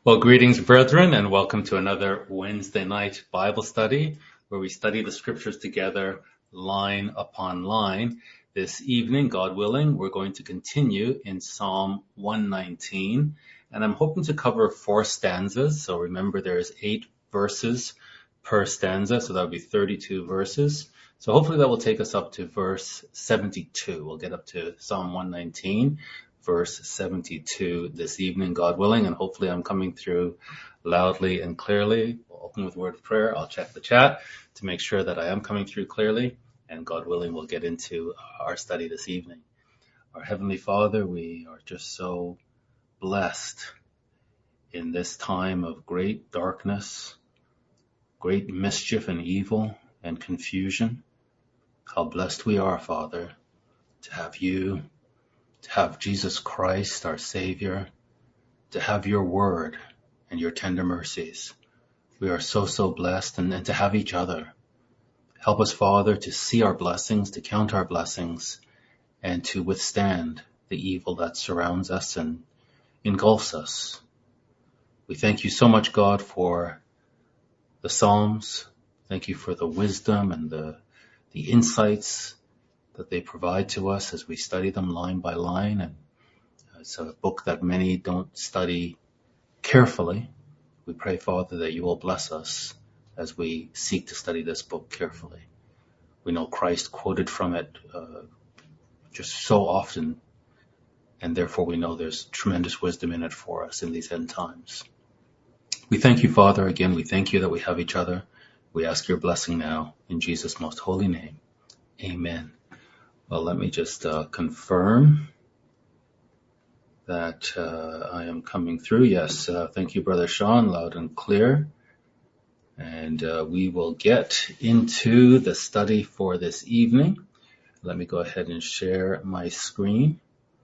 Well, greetings, brethren, and welcome to another Wednesday night Bible study where we study the scriptures together line upon line. This evening, God willing, we're going to continue in Psalm 119, and I'm hoping to cover 4 stanzas. So remember, there's 8 verses per stanza, so that'll be 32 verses. So hopefully that will take us up to verse 72. We'll get up to Psalm 119. Verse 72 this evening, God willing, and hopefully I'm coming through loudly and clearly. We'll open with a word of prayer. I'll check the chat to make sure that I am coming through clearly, and God willing, we'll get into our study this evening. Our Heavenly Father, we are just so blessed in this time of great darkness, great mischief and evil and confusion. How blessed we are, Father, to have you, to have Jesus Christ, our Savior, to have your word and your tender mercies. We are so blessed, and to have each other. Help us, Father, to see our blessings, to count our blessings, and to withstand the evil that surrounds us and engulfs us. We thank you so much, God, for the Psalms. Thank you for the wisdom and the insights that they provide to us as we study them line by line. And it's a book that many don't study carefully. We pray, Father, that you will bless us as we seek to study this book carefully. We know Christ quoted from it just so often, and therefore we know there's tremendous wisdom in it for us in these end times. We thank you, Father, again. We thank you that we have each other. We ask your blessing now in Jesus' most holy name. Amen. Well, let me just confirm that I am coming through. Yes, thank you, Brother Sean, loud and clear. And we will get into the study for this evening. Let me go ahead and share my screen.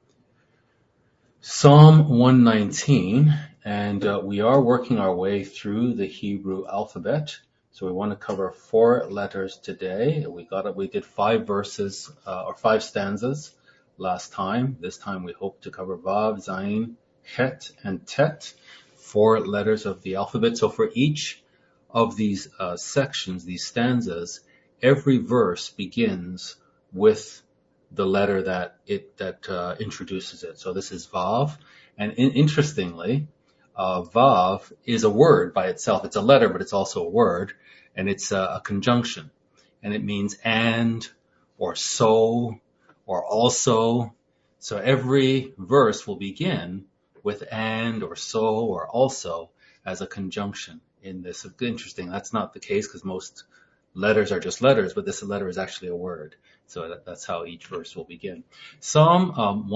Psalm 119, and we are working our way through the Hebrew alphabet. So we want to cover 4 letters today. We did 5 verses or 5 stanzas last time. This time we hope to cover Vav, Zayin, Het, and Tet, 4 letters of the alphabet. So for each of these sections, these stanzas, every verse begins with the letter that introduces it. So this is Vav, and interestingly, Vav is a word by itself. It's a letter, but it's also a word, and it's a conjunction, and it means and, or so, or also. So every verse will begin with and, or so, or also as a conjunction in this. Interesting. That's not the case because most letters are just letters, but this letter is actually a word. So that's how each verse will begin. Psalm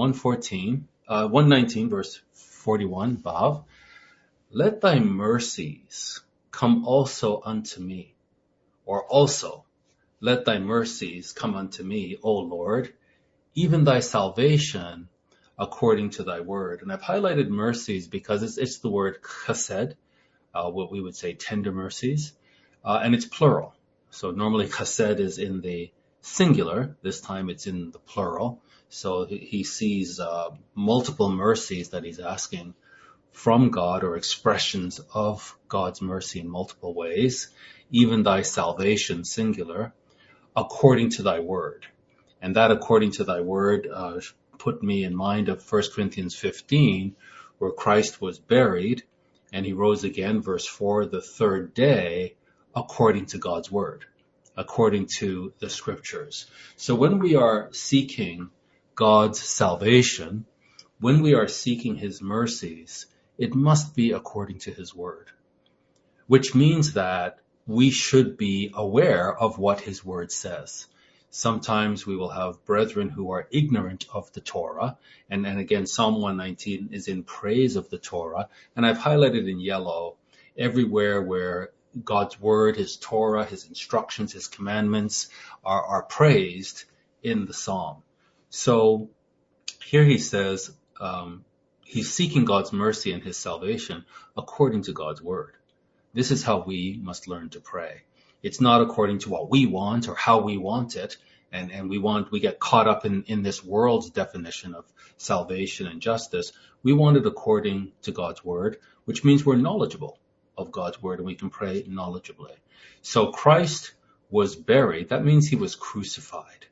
119, verse 41, Vav. Let thy mercies come also unto me, or also let thy mercies come unto me, O Lord, even thy salvation according to thy word. And I've highlighted mercies because it's the word chesed, what we would say tender mercies, and it's plural. So normally chesed is in the singular. This time it's in the plural. So he sees multiple mercies that he's asking from God, or expressions of God's mercy in multiple ways. Even thy salvation, singular, according to thy word. And that according to thy word put me in mind of 1 Corinthians 15, where Christ was buried and he rose again, verse 4, the 3rd day, according to God's word, according to the scriptures. So when we are seeking God's salvation, when we are seeking his mercies, it must be according to his word, which means that we should be aware of what his word says. Sometimes we will have brethren who are ignorant of the Torah. And again, Psalm 119 is in praise of the Torah. And I've highlighted in yellow everywhere where God's word, his Torah, his instructions, his commandments are praised in the psalm. So here he says he's seeking God's mercy and his salvation according to God's word. This is how we must learn to pray. It's not according to what we want or how we want it. and we get caught up in this world's definition of salvation and justice. We want it according to God's word, which means we're knowledgeable of God's word and we can pray knowledgeably. So Christ was buried. That means he was crucified.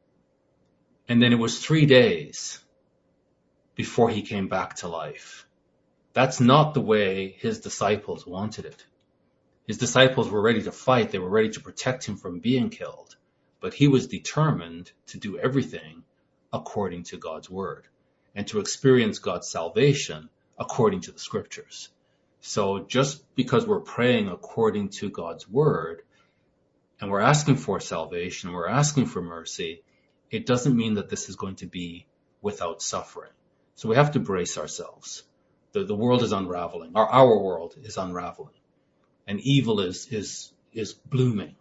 And then it was 3 days before he came back to life. That's not the way his disciples wanted it. His disciples were ready to fight. They were ready to protect him from being killed. But he was determined to do everything according to God's word and to experience God's salvation according to the scriptures. So just because we're praying according to God's word and we're asking for salvation, we're asking for mercy, it doesn't mean that this is going to be without suffering. So we have to brace ourselves. The world is unraveling. Our world is unraveling. And evil is blooming.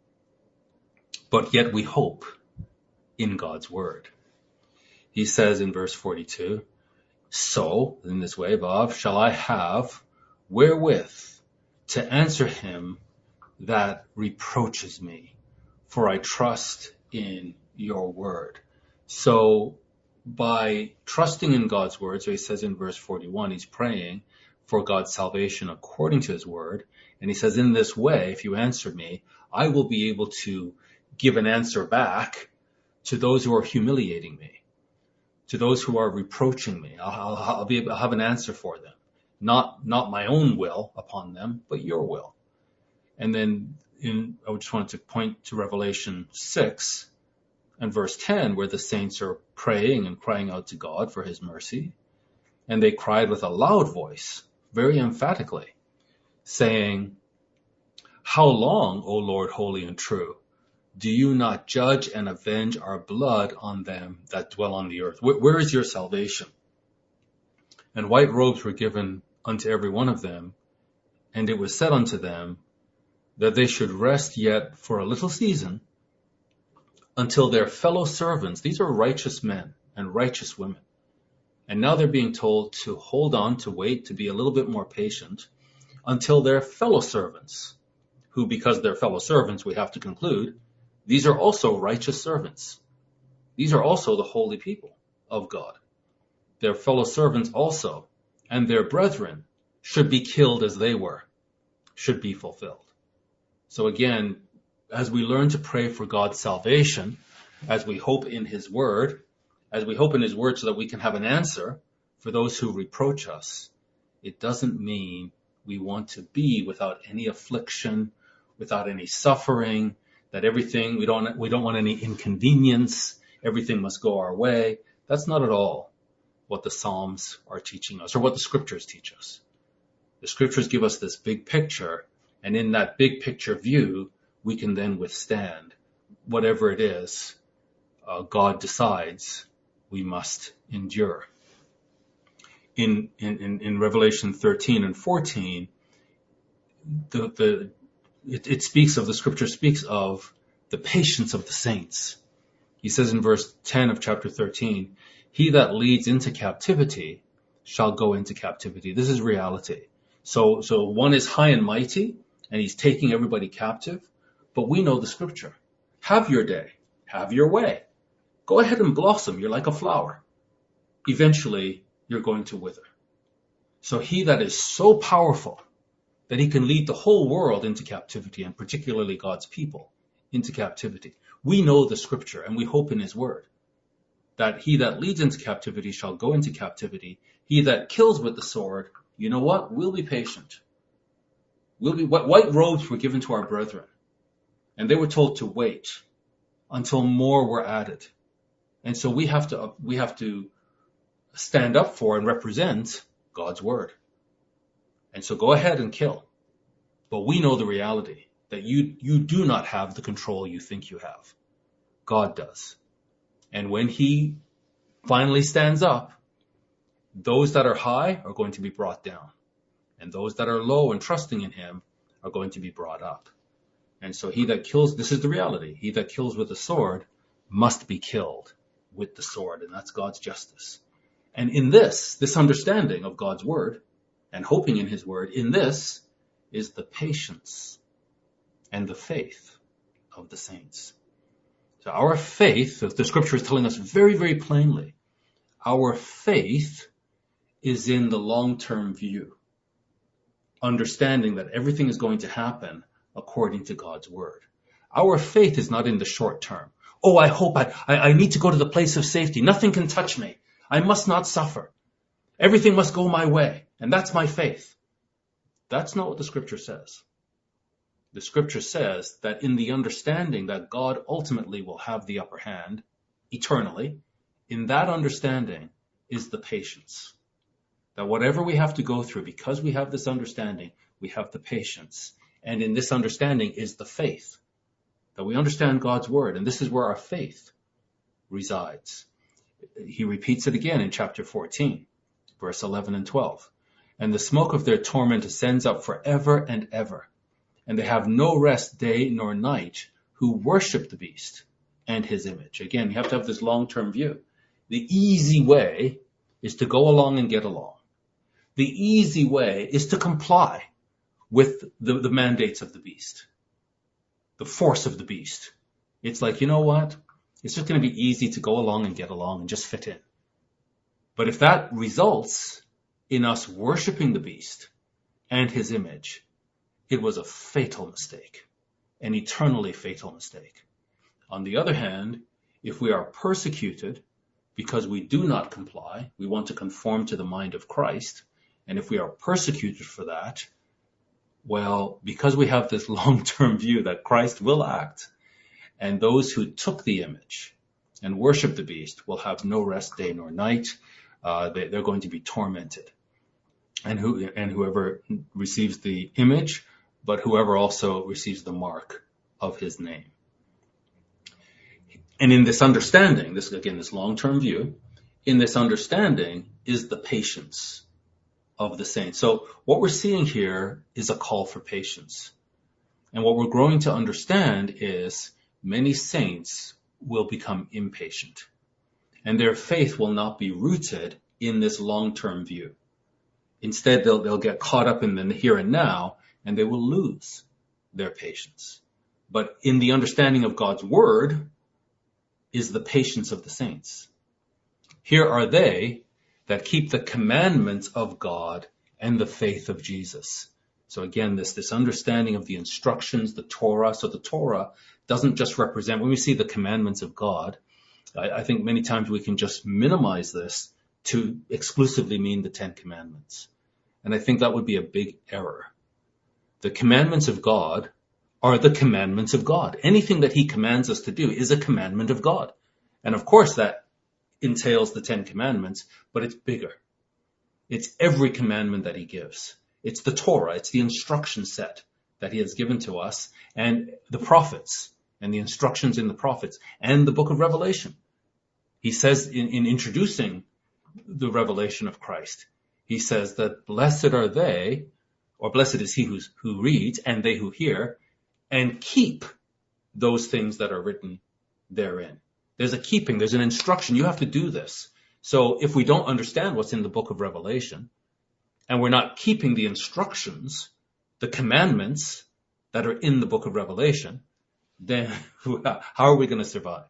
But yet we hope in God's word. He says in verse 42, so, in this way, Bob, shall I have wherewith to answer him that reproaches me, for I trust in your word. So by trusting in God's word, so he says in verse 41, he's praying for God's salvation according to his word. And he says, in this way, if you answer me, I will be able to give an answer back to those who are humiliating me, to those who are reproaching me. I'll have an answer for them. Not my own will upon them, but your will. And then I just wanted to point to Revelation 6 and verse 10, where the saints are praying and crying out to God for his mercy. And they cried with a loud voice, very emphatically, saying, how long, O Lord, holy and true, do you not judge and avenge our blood on them that dwell on the earth? Where is your salvation? And white robes were given unto every one of them, and it was said unto them that they should rest yet for a little season until their fellow servants, these are righteous men and righteous women, and now they're being told to hold on, to wait, to be a little bit more patient until their fellow servants, who, because they're fellow servants, we have to conclude, these are also righteous servants. These are also the holy people of God. Their fellow servants also, and their brethren should be killed as they were, should be fulfilled. So again, as we learn to pray for God's salvation, as we hope in his word, so that we can have an answer for those who reproach us, it doesn't mean we want to be without any affliction, without any suffering, that everything, we don't want any inconvenience, everything must go our way. That's not at all what the Psalms are teaching us or what the scriptures teach us. The scriptures give us this big picture, and in that big picture view, we can then withstand whatever it is God decides we must endure. In Revelation 13 and 14, it speaks of, the scripture speaks of the patience of the saints. He says in verse 10 of chapter 13, he that leads into captivity shall go into captivity. This is reality. So one is high and mighty, and he's taking everybody captive. But we know the scripture. Have your day. Have your way. Go ahead and blossom. You're like a flower. Eventually, you're going to wither. So he that is so powerful that he can lead the whole world into captivity, and particularly God's people into captivity. We know the scripture, and we hope in his word that he that leads into captivity shall go into captivity. He that kills with the sword, you know what? We'll be patient. White robes were given to our brethren, and they were told to wait until more were added. And so we have to stand up for and represent God's word. And so go ahead and kill. But we know the reality that you do not have the control you think you have. God does. And when he finally stands up, those that are high are going to be brought down. And those that are low and trusting in him are going to be brought up. And so he that kills, this is the reality, he that kills with the sword must be killed with the sword. And that's God's justice. And in this understanding of God's word and hoping in his word, in this is the patience and the faith of the saints. So our faith, the scripture is telling us very, very plainly, our faith is in the long-term view, understanding that everything is going to happen according to God's word. Our faith is not in the short term. Oh, I hope I need to go to the place of safety. Nothing can touch me. I must not suffer. Everything must go my way. And that's my faith. That's not what the scripture says. The scripture says that in the understanding that God ultimately will have the upper hand eternally, in that understanding is the patience. That whatever we have to go through, because we have this understanding, we have the patience. And in this understanding is the faith. That we understand God's word, and this is where our faith resides. He repeats it again in chapter 14, verse 11 and 12. And the smoke of their torment ascends up forever and ever, and they have no rest day nor night who worship the beast and his image. Again, you have to have this long-term view. The easy way is to go along and get along. The easy way is to comply with the mandates of the beast. The force of the beast. It's like, you know what? It's just going to be easy to go along and get along and just fit in. But if that results in us worshiping the beast and his image, it was a fatal mistake, an eternally fatal mistake. On the other hand, if we are persecuted because we do not comply, we want to conform to the mind of Christ, and if we are persecuted for that, well, because we have this long-term view that Christ will act, and those who took the image and worship the beast will have no rest day nor night, they're going to be tormented. And whoever receives the image, but whoever also receives the mark of his name. And in this understanding, this long-term view, in this understanding is the patience of the saints. So what we're seeing here is a call for patience. And what we're growing to understand is many saints will become impatient. And their faith will not be rooted in this long-term view. Instead, they'll get caught up in the here and now, and they will lose their patience. But in the understanding of God's word is the patience of the saints. Here are they that keep the commandments of God and the faith of Jesus. So again, this understanding of the instructions, the Torah. So the Torah doesn't just represent, when we see the commandments of God, I think many times we can just minimize this to exclusively mean the 10 commandments. And I think that would be a big error. The commandments of God are the commandments of God. Anything that he commands us to do is a commandment of God. And of course that entails the 10 commandments, but it's bigger. It's every commandment that he gives. It's the Torah. It's the instruction set that he has given to us, and the prophets and the instructions in the prophets and the book of Revelation. He says in introducing the revelation of Christ, he says that blessed are they, or blessed is he who reads and they who hear and keep those things that are written therein. There's a keeping, there's an instruction. You have to do this. So if we don't understand what's in the book of Revelation, and we're not keeping the instructions, the commandments that are in the book of Revelation, then how are we going to survive?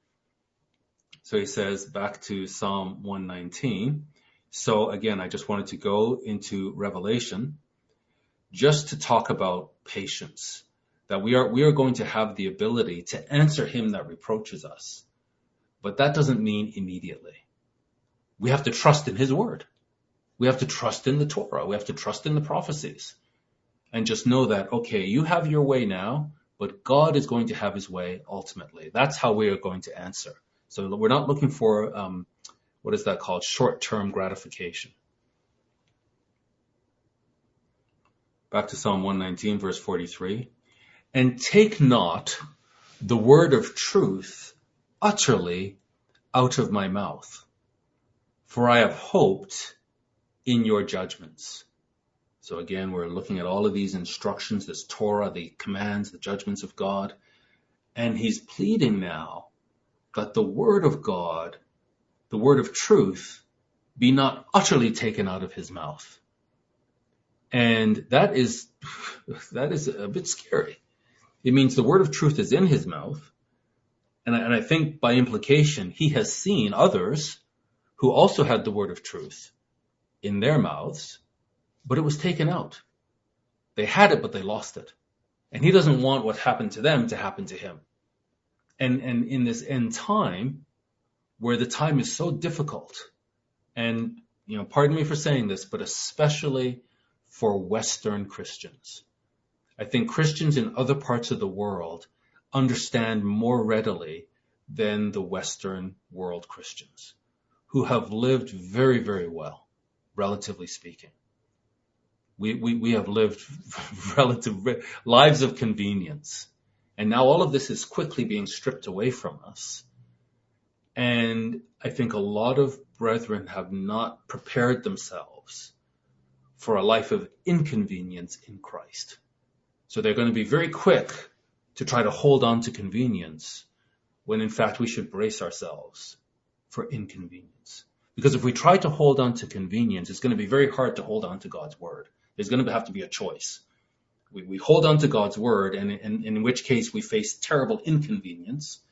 So he says, back to Psalm 119. So again, I just wanted to go into Revelation just to talk about patience, that we are going to have the ability to answer him that reproaches us. But that doesn't mean immediately. We have to trust in his word. We have to trust in the Torah. We have to trust in the prophecies. And just know that, okay, you have your way now, but God is going to have his way ultimately. That's how we are going to answer. So we're not looking for, what is that called? Short-term gratification. Back to Psalm 119, verse 43. And take not the word of truth utterly out of my mouth, for I have hoped in your judgments. So again, we're looking at all of these instructions, this Torah, the commands, the judgments of God. And he's pleading now that the word of God, the word of truth, be not utterly taken out of his mouth. And that is a bit scary. It means the word of truth is in his mouth, And I think by implication, he has seen others who also had the word of truth in their mouths, but it was taken out. They had it, but they lost it. And he doesn't want what happened to them to happen to him. And in this end time, where the time is so difficult, and, pardon me for saying this, but especially for Western Christians. I think Christians in other parts of the world understand more readily than the Western world Christians, who have lived very, very well, relatively speaking. We have lived lives of convenience. And now all of this is quickly being stripped away from us. And I think a lot of brethren have not prepared themselves for a life of inconvenience in Christ. So they're going to be very quick to try to hold on to convenience, when in fact we should brace ourselves for inconvenience. Because if we try to hold on to convenience, it's going to be very hard to hold on to God's word. There's going to have to be a choice. We hold on to God's word, and in which case we face terrible inconvenience,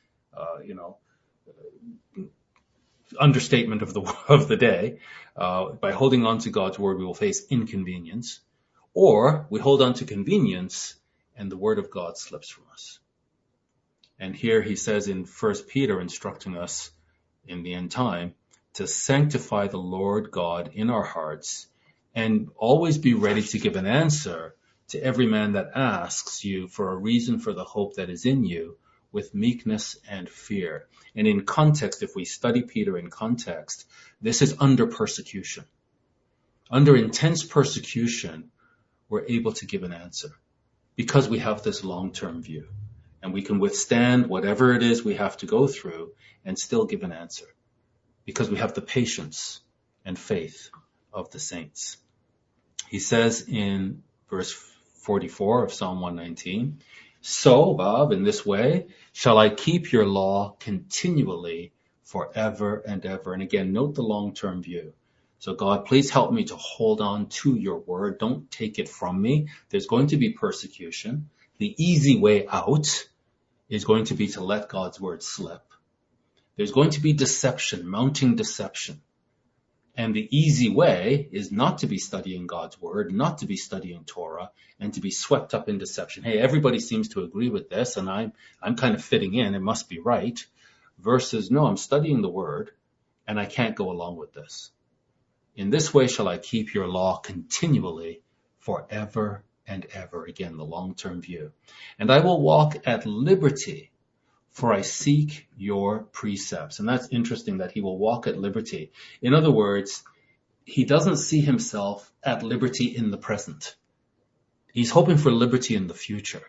understatement of the day. By holding on to God's word, we will face inconvenience. Or we hold on to convenience, and the word of God slips from us. And here he says in 1 Peter, instructing us in the end time, to sanctify the Lord God in our hearts, and always be ready to give an answer to every man that asks you for a reason for the hope that is in you, with meekness and fear. And in context, if we study Peter in context, this is under persecution. Under intense persecution, we're able to give an answer because we have this long-term view, and we can withstand whatever it is we have to go through and still give an answer because we have the patience and faith of the saints. He says in verse 44 of Psalm 119, so, Bob, in this way, shall I keep your law continually forever and ever. And again, note the long-term view. So God, please help me to hold on to your word. Don't take it from me. There's going to be persecution. The easy way out is going to be to let God's word slip. There's going to be deception, mounting deception. And the easy way is not to be studying God's word, not to be studying Torah, and to be swept up in deception. Hey, everybody seems to agree with this, and I'm kind of fitting in. It must be right. Versus, no, I'm studying the word, and I can't go along with this. In this way shall I keep your law continually forever and ever. Again, the long-term view. And I will walk at liberty, for I seek your precepts. And that's interesting that he will walk at liberty. In other words, he doesn't see himself at liberty in the present. He's hoping for liberty in the future.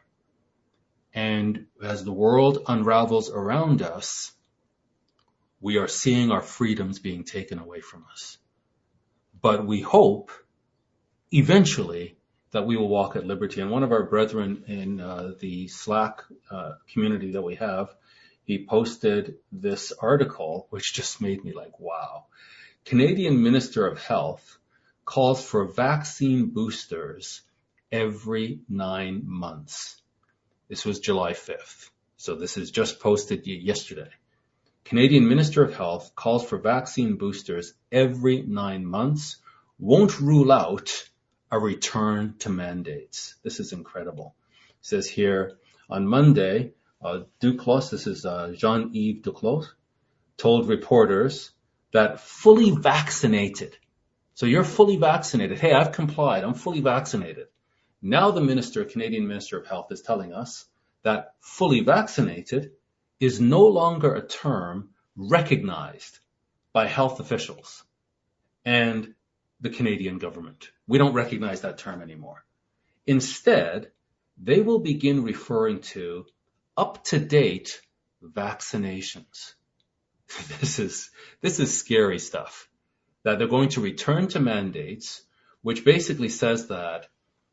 And as the world unravels around us, we are seeing our freedoms being taken away from us. But we hope eventually that we will walk at liberty. And one of our brethren in the Slack community that we have, he posted this article, which just made me like, wow. Canadian Minister of Health calls for vaccine boosters every 9 months. This was July 5th. So this is just posted yesterday. Canadian Minister of Health calls for vaccine boosters every 9 months, won't rule out a return to mandates. This is incredible. It says here, on Monday, Duclos, this is Jean-Yves Duclos, told reporters that fully vaccinated, so you're fully vaccinated. Hey, I've complied. I'm fully vaccinated. Now the Canadian Minister of Health is telling us that fully vaccinated is no longer a term recognized by health officials and the Canadian government. We don't recognize that term anymore. Instead, they will begin referring to up-to-date vaccinations. This is scary stuff. That they're going to return to mandates, which basically says that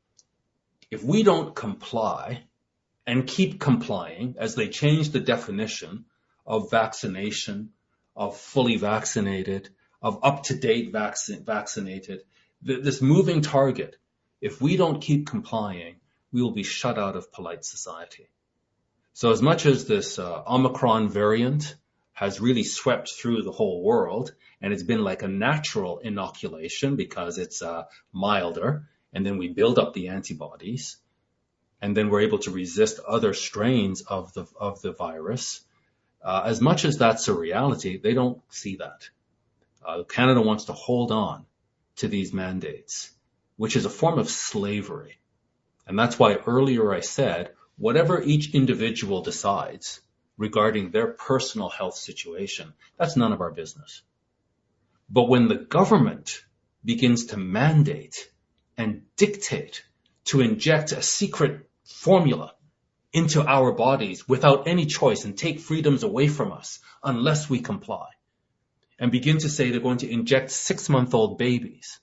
if we don't comply and keep complying, as they change the definition of vaccination, of fully vaccinated, of up-to-date vaccinated, this moving target, if we don't keep complying, we will be shut out of polite society. So as much as this Omicron variant has really swept through the whole world, and it's been like a natural inoculation because it's milder, and then we build up the antibodies, and then we're able to resist other strains of the virus. As much as that's a reality, they don't see that. Canada wants to hold on to these mandates, which is a form of slavery. And that's why earlier I said, whatever each individual decides regarding their personal health situation, that's none of our business. But when the government begins to mandate and dictate to inject a secret formula into our bodies without any choice and take freedoms away from us unless we comply, and begin to say they're going to inject 6-month-old babies,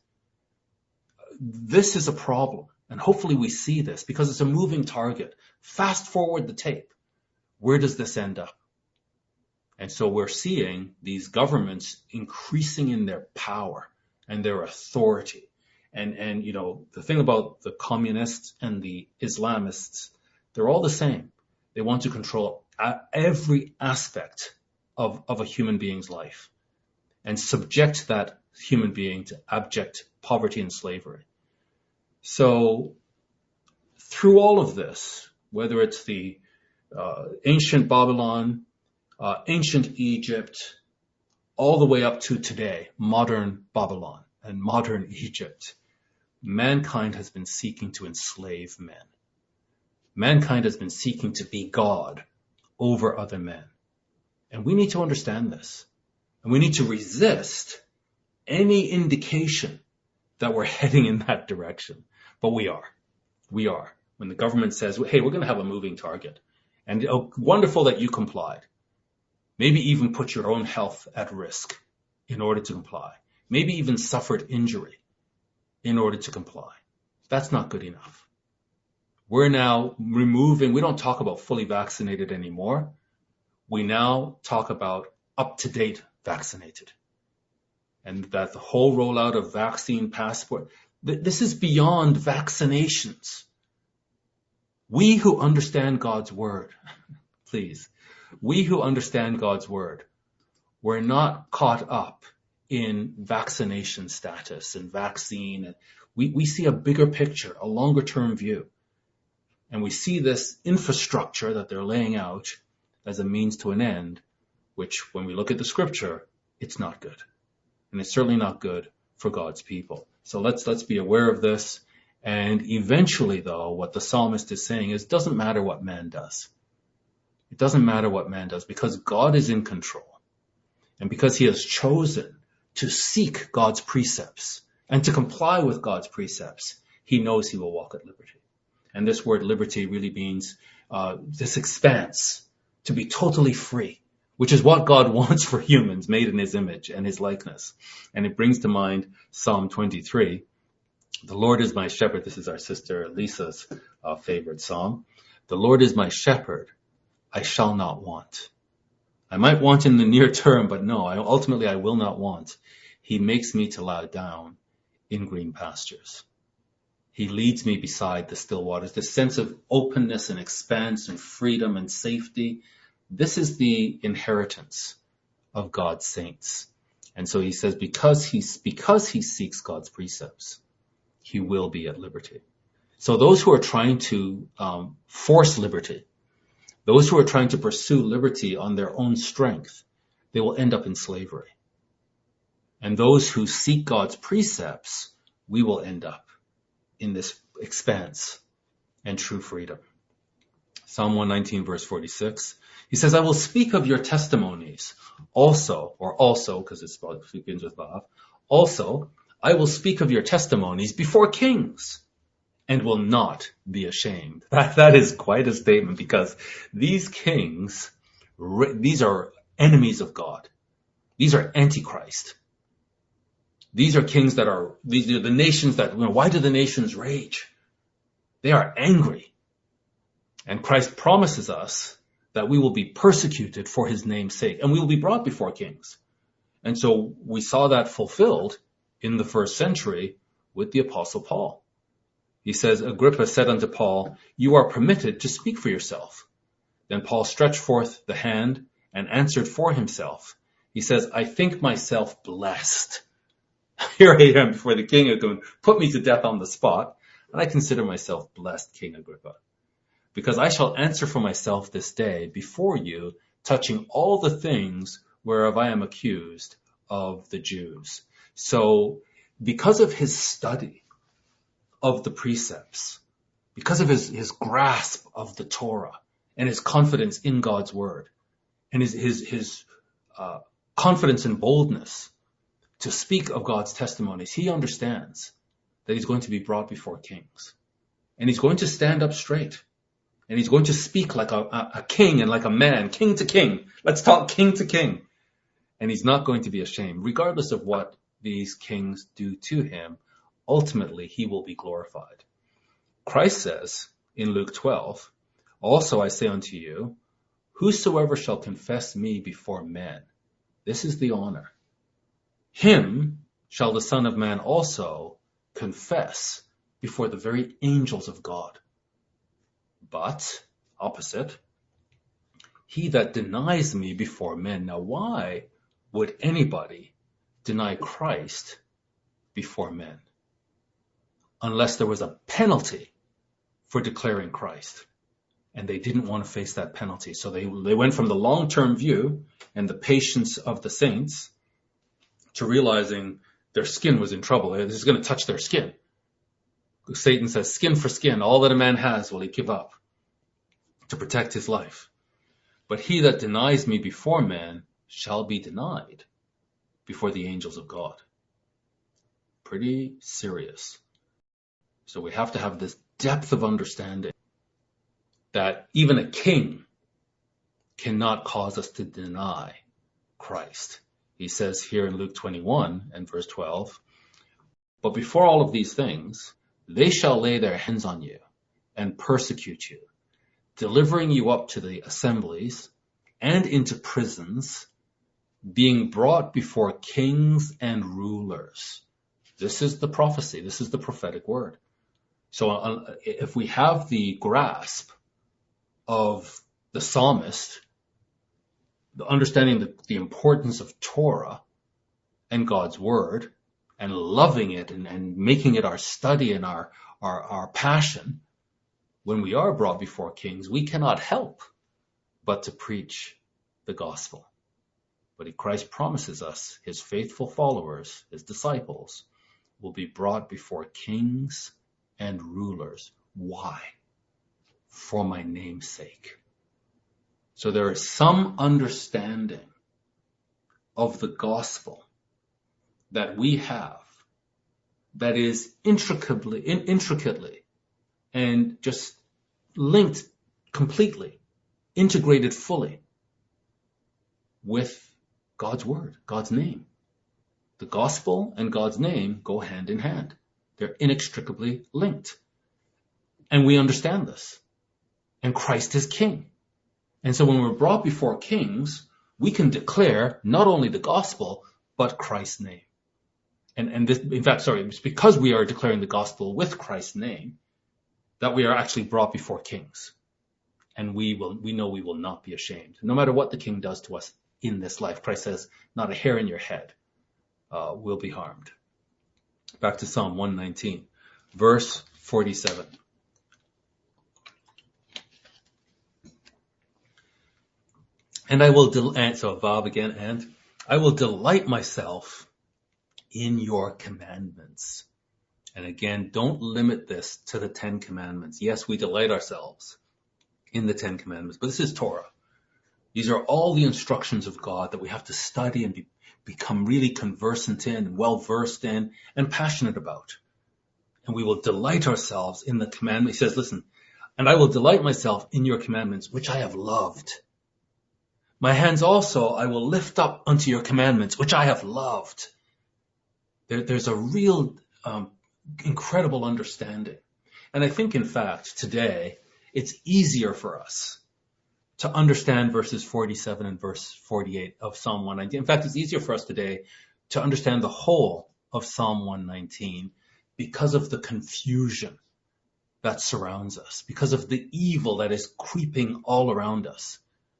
this is a problem. And hopefully we see this because it's a moving target. Fast forward the tape. Where does this end up? And so we're seeing these governments increasing in their power and their authority. And you know, the thing about the communists and the Islamists, they're all the same. They want to control every aspect of a human being's life and subject that human being to abject poverty and slavery. So through all of this, whether it's the ancient Babylon, ancient Egypt, all the way up to today, modern Babylon and modern Egypt, mankind has been seeking to enslave men. Mankind has been seeking to be God over other men. And we need to understand this. And we need to resist any indication that we're heading in that direction. But we are. We are. When the government says, hey, we're going to have a moving target. And wonderful that you complied. Maybe even put your own health at risk in order to comply. Maybe even suffered injury in order to comply. That's not good enough. We're now removing, we don't talk about fully vaccinated anymore. We now talk about up-to-date vaccinated. And that the whole rollout of vaccine passport, this is beyond vaccinations. We who understand God's word, please, we who understand God's word, we're not caught up in vaccination status and vaccine. We see a bigger picture, a longer term view. And we see this infrastructure that they're laying out as a means to an end, which when we look at the scripture, it's not good. And it's certainly not good for God's people. So let's be aware of this. And eventually, though, what the psalmist is saying is, it doesn't matter what man does. It doesn't matter what man does because God is in control. And because he has chosen to seek God's precepts and to comply with God's precepts, he knows he will walk at liberty. And this word liberty really means this expanse, to be totally free, which is what God wants for humans made in his image and his likeness. And it brings to mind Psalm 23. The Lord is my shepherd. This is our sister Lisa's favorite psalm. The Lord is my shepherd. I shall not want. I might want in the near term, but no, ultimately I will not want. He makes me to lie down in green pastures. He leads me beside the still waters. This sense of openness and expanse and freedom and safety. This is the inheritance of God's saints. And so he says, because he seeks God's precepts, he will be at liberty. So those who are trying to force liberty, those who are trying to pursue liberty on their own strength, they will end up in slavery. And those who seek God's precepts, we will end up in this expanse and true freedom. Psalm 119, verse 46. He says, I will speak of your testimonies also, because it begins with Vav. Also, I will speak of your testimonies before kings and will not be ashamed. That is quite a statement because these kings, these are enemies of God. These are antichrist. These are kings these are the nations that, why do the nations rage? They are angry. And Christ promises us that we will be persecuted for his name's sake, and we will be brought before kings. And so we saw that fulfilled in the first century with the Apostle Paul. He says, Agrippa said unto Paul, you are permitted to speak for yourself. Then Paul stretched forth the hand and answered for himself. He says, I think myself blessed. Here I am before the king, going, put me to death on the spot. And I consider myself blessed, King Agrippa, because I shall answer for myself this day before you, touching all the things whereof I am accused of the Jews. So because of his study of the precepts, because of his grasp of the Torah and his confidence in God's word and his confidence and boldness to speak of God's testimonies, he understands that he's going to be brought before kings. And he's going to stand up straight. And he's going to speak like a king and like a man, king to king. Let's talk king to king. And he's not going to be ashamed, regardless of what these kings do to him. Ultimately, he will be glorified. Christ says in Luke 12, also I say unto you, whosoever shall confess me before men, this is the honor. Him shall the Son of Man also confess before the very angels of God. But, opposite, he that denies me before men. Now, why would anybody deny Christ before men? Unless there was a penalty for declaring Christ. And they didn't want to face that penalty. So they went from the long-term view and the patience of the saints to realizing their skin was in trouble. This is going to touch their skin. Satan says, skin for skin, all that a man has will he give up to protect his life. But he that denies me before men shall be denied before the angels of God. Pretty serious. So we have to have this depth of understanding that even a king cannot cause us to deny Christ. He says here in Luke 21 and verse 12, but before all of these things, they shall lay their hands on you and persecute you, delivering you up to the assemblies and into prisons, being brought before kings and rulers. This is the prophecy. This is the prophetic word. So if we have the grasp of the psalmist, the understanding the importance of Torah and God's word and loving it and making it our study and our passion, when we are brought before kings, we cannot help but to preach the gospel. But Christ promises us, his faithful followers, his disciples, will be brought before kings and rulers. Why? For my name's sake. So there is some understanding of the gospel that we have that is intricately and just linked completely, integrated fully with God's word, God's name. The gospel and God's name go hand in hand. They're inextricably linked. And we understand this. And Christ is king. And so when we're brought before kings, we can declare not only the gospel, but Christ's name. And this, in fact, it's because we are declaring the gospel with Christ's name that we are actually brought before kings. And we know we will not be ashamed. No matter what the king does to us in this life, Christ says, not a hair in your head will be harmed. Back to Psalm 119, verse 47. And I will, so Vav again, and I will delight myself in your commandments. And again, don't limit this to the 10 commandments. Yes, we delight ourselves in the 10 commandments, but this is Torah. These are all the instructions of God that we have to study and become really conversant in, and well-versed in, and passionate about. And we will delight ourselves in the commandment. He says, listen, and I will delight myself in your commandments, which I have loved. My hands also I will lift up unto your commandments, which I have loved. There's a real incredible understanding. And I think, in fact, today, it's easier for us to understand verses 47 and verse 48 of Psalm 119. In fact, it's easier for us today to understand the whole of Psalm 119 because of the confusion that surrounds us, because of the evil that is creeping all around us.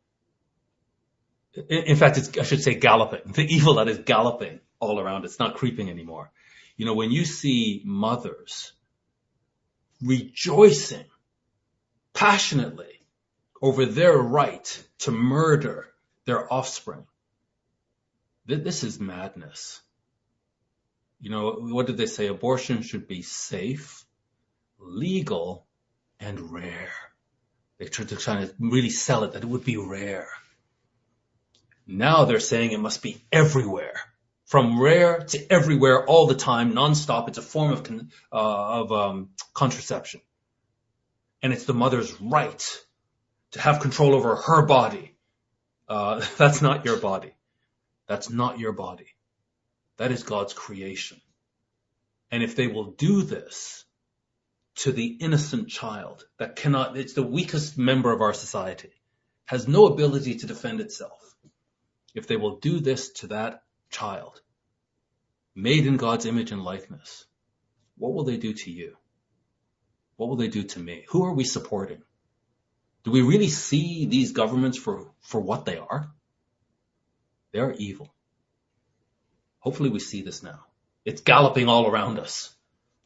In fact, I should say galloping. The evil that is galloping all around us, not creeping anymore. You know, when you see mothers rejoicing passionately over their right to murder their offspring, this is madness. You know, what did they say? Abortion should be safe, legal, and rare. They're trying to really sell it that it would be rare. Now they're saying it must be everywhere. From rare to everywhere, all the time, nonstop. It's a form of contraception. And it's the mother's right to have control over her body. That's not your body. That's not your body. That is God's creation. And if they will do this to the innocent child that cannot, it's the weakest member of our society, has no ability to defend itself. If they will do this to that child, made in God's image and likeness, what will they do to you? What will they do to me? Who are we supporting? Do we really see these governments for what they are? They are evil. Hopefully we see this now. It's galloping all around us.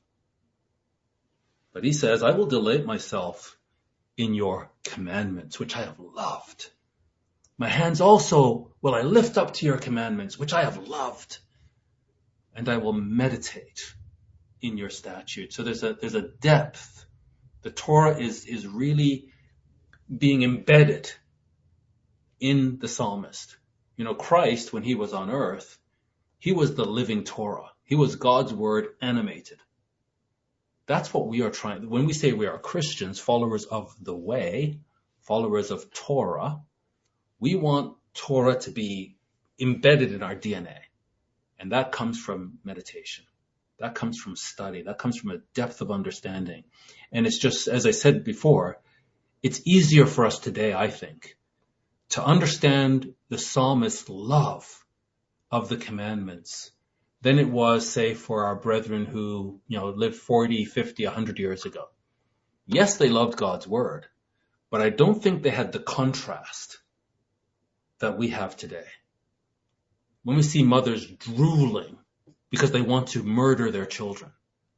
But he says, I will delight myself in your commandments, which I have loved. My hands also will I lift up to your commandments, which I have loved. And I will meditate in your statutes. So there's a depth. The Torah is really being embedded in the psalmist. You know, Christ, when he was on earth, he was the living Torah. He was God's word animated. That's what we are trying. When we say we are Christians, followers of the way, followers of Torah, we want Torah to be embedded in our DNA. And that comes from meditation. That comes from study. That comes from a depth of understanding. And it's just, as I said before, it's easier for us today, I think, to understand the psalmist's love of the commandments than it was, say, for our brethren who, lived 40, 50, 100 years ago. Yes, they loved God's word, but I don't think they had the contrast that we have today. When we see mothers drooling because they want to murder their children,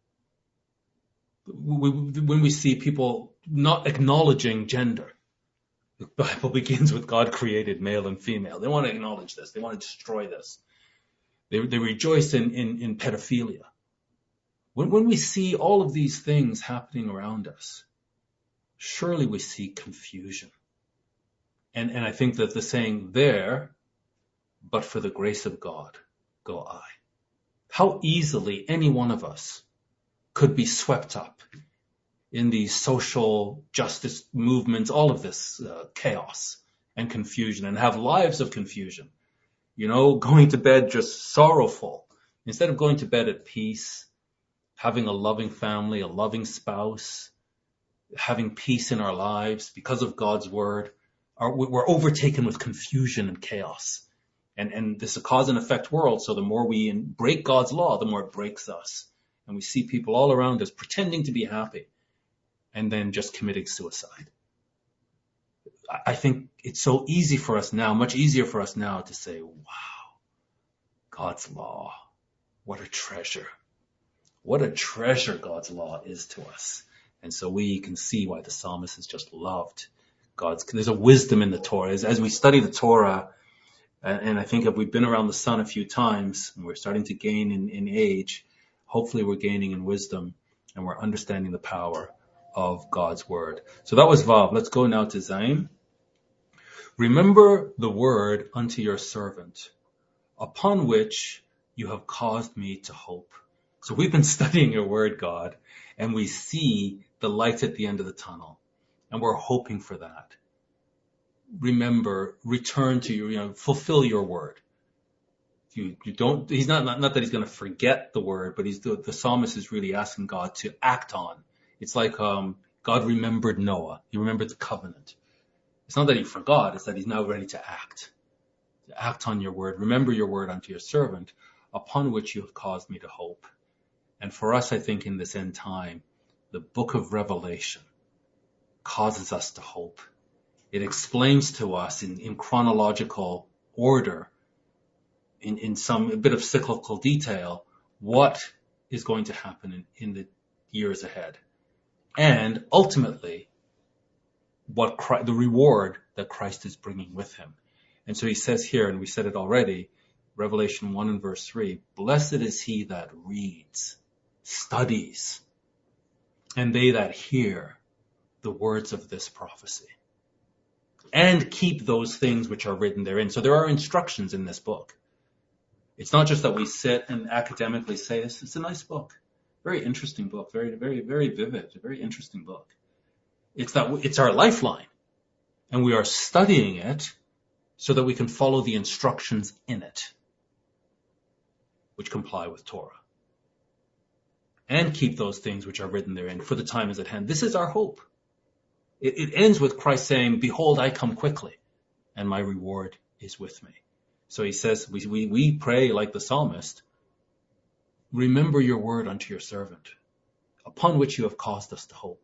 when we see people not acknowledging gender, the Bible begins with God created male and female. They want to acknowledge this. They want to destroy this. They rejoice in pedophilia. When we see all of these things happening around us, surely we see confusion. And I think that the saying there, but for the grace of God, go I. How easily any one of us could be swept up in these social justice movements, all of this chaos and confusion, and have lives of confusion. Going to bed just sorrowful, instead of going to bed at peace, having a loving family, a loving spouse, having peace in our lives because of God's word. We're overtaken with confusion and chaos. And this is a cause and effect world, so the more we break God's law, the more it breaks us. And we see people all around us pretending to be happy and then just committing suicide. I think it's so easy for us now, much easier for us now to say, wow, God's law, what a treasure. What a treasure God's law is to us. And so we can see why the psalmist has just loved there's a wisdom in the Torah. As we study the Torah, and I think if we've been around the sun a few times, and we're starting to gain in age, hopefully we're gaining in wisdom, and we're understanding the power of God's word. So that was Vav. Let's go now to Zayin. Remember the word unto your servant, upon which you have caused me to hope. So we've been studying your word, God, and we see the light at the end of the tunnel, and we're hoping for that. Remember, return to your, fulfill your word. You don't, he's not that he's going to forget the word, but the psalmist is really asking God to act on. It's like, God remembered Noah. He remembered the covenant. It's not that he forgot, it's that he's now ready to act on your word. Remember your word unto your servant, upon which you have caused me to hope. And for us, I think in this end time, the book of Revelation causes us to hope. It explains to us in chronological order, in some a bit of cyclical detail, what is going to happen in the years ahead. And ultimately, the reward that Christ is bringing with him. And so he says here, and we said it already, Revelation 1 and verse 3, blessed is he that reads, studies, and they that hear the words of this prophecy, and keep those things which are written therein. So there are instructions in this book. It's not just that we sit and academically say this. It's a nice book. Very interesting book. Very, very, very vivid. A very interesting book. It's our lifeline. And we are studying it so that we can follow the instructions in it, which comply with Torah. And keep those things which are written therein, for the time is at hand. This is our hope. It ends with Christ saying, behold, I come quickly, and my reward is with me. So he says, we pray like the psalmist, remember your word unto your servant, upon which you have caused us to hope.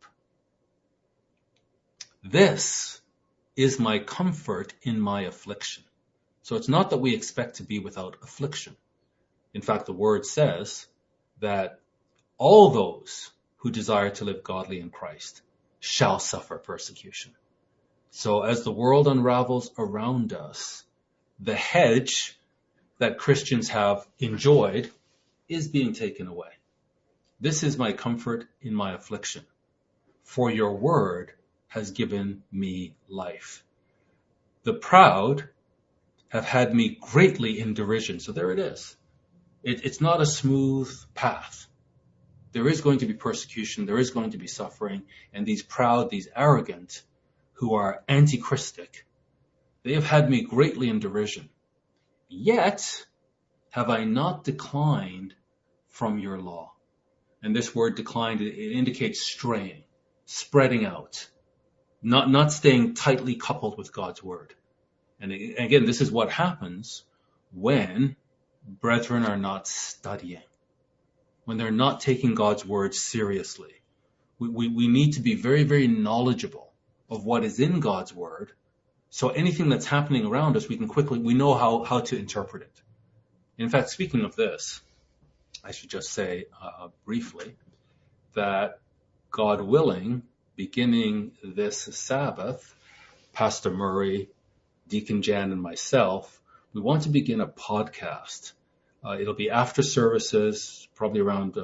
This is my comfort in my affliction. So it's not that we expect to be without affliction. In fact, the word says that all those who desire to live godly in Christ shall suffer persecution. So as the world unravels around us, the hedge that Christians have enjoyed is being taken away. This is my comfort in my affliction, for your word has given me life. The proud have had me greatly in derision. So there it is. It's not a smooth path. There is going to be persecution. There is going to be suffering. And these proud, these arrogant, who are anti-Christic, they have had me greatly in derision. Yet have I not declined from your law. And this word declined, it indicates straying, spreading out, not staying tightly coupled with God's word. And again, this is what happens when brethren are not studying, when they're not taking God's word seriously. We need to be very, very knowledgeable of what is in God's word. So anything that's happening around us, we know how to interpret it. In fact, speaking of this, I should just say briefly that God willing, beginning this Sabbath, Pastor Murray, Deacon Jan, and myself, we want to begin a podcast. It'll be after services, probably around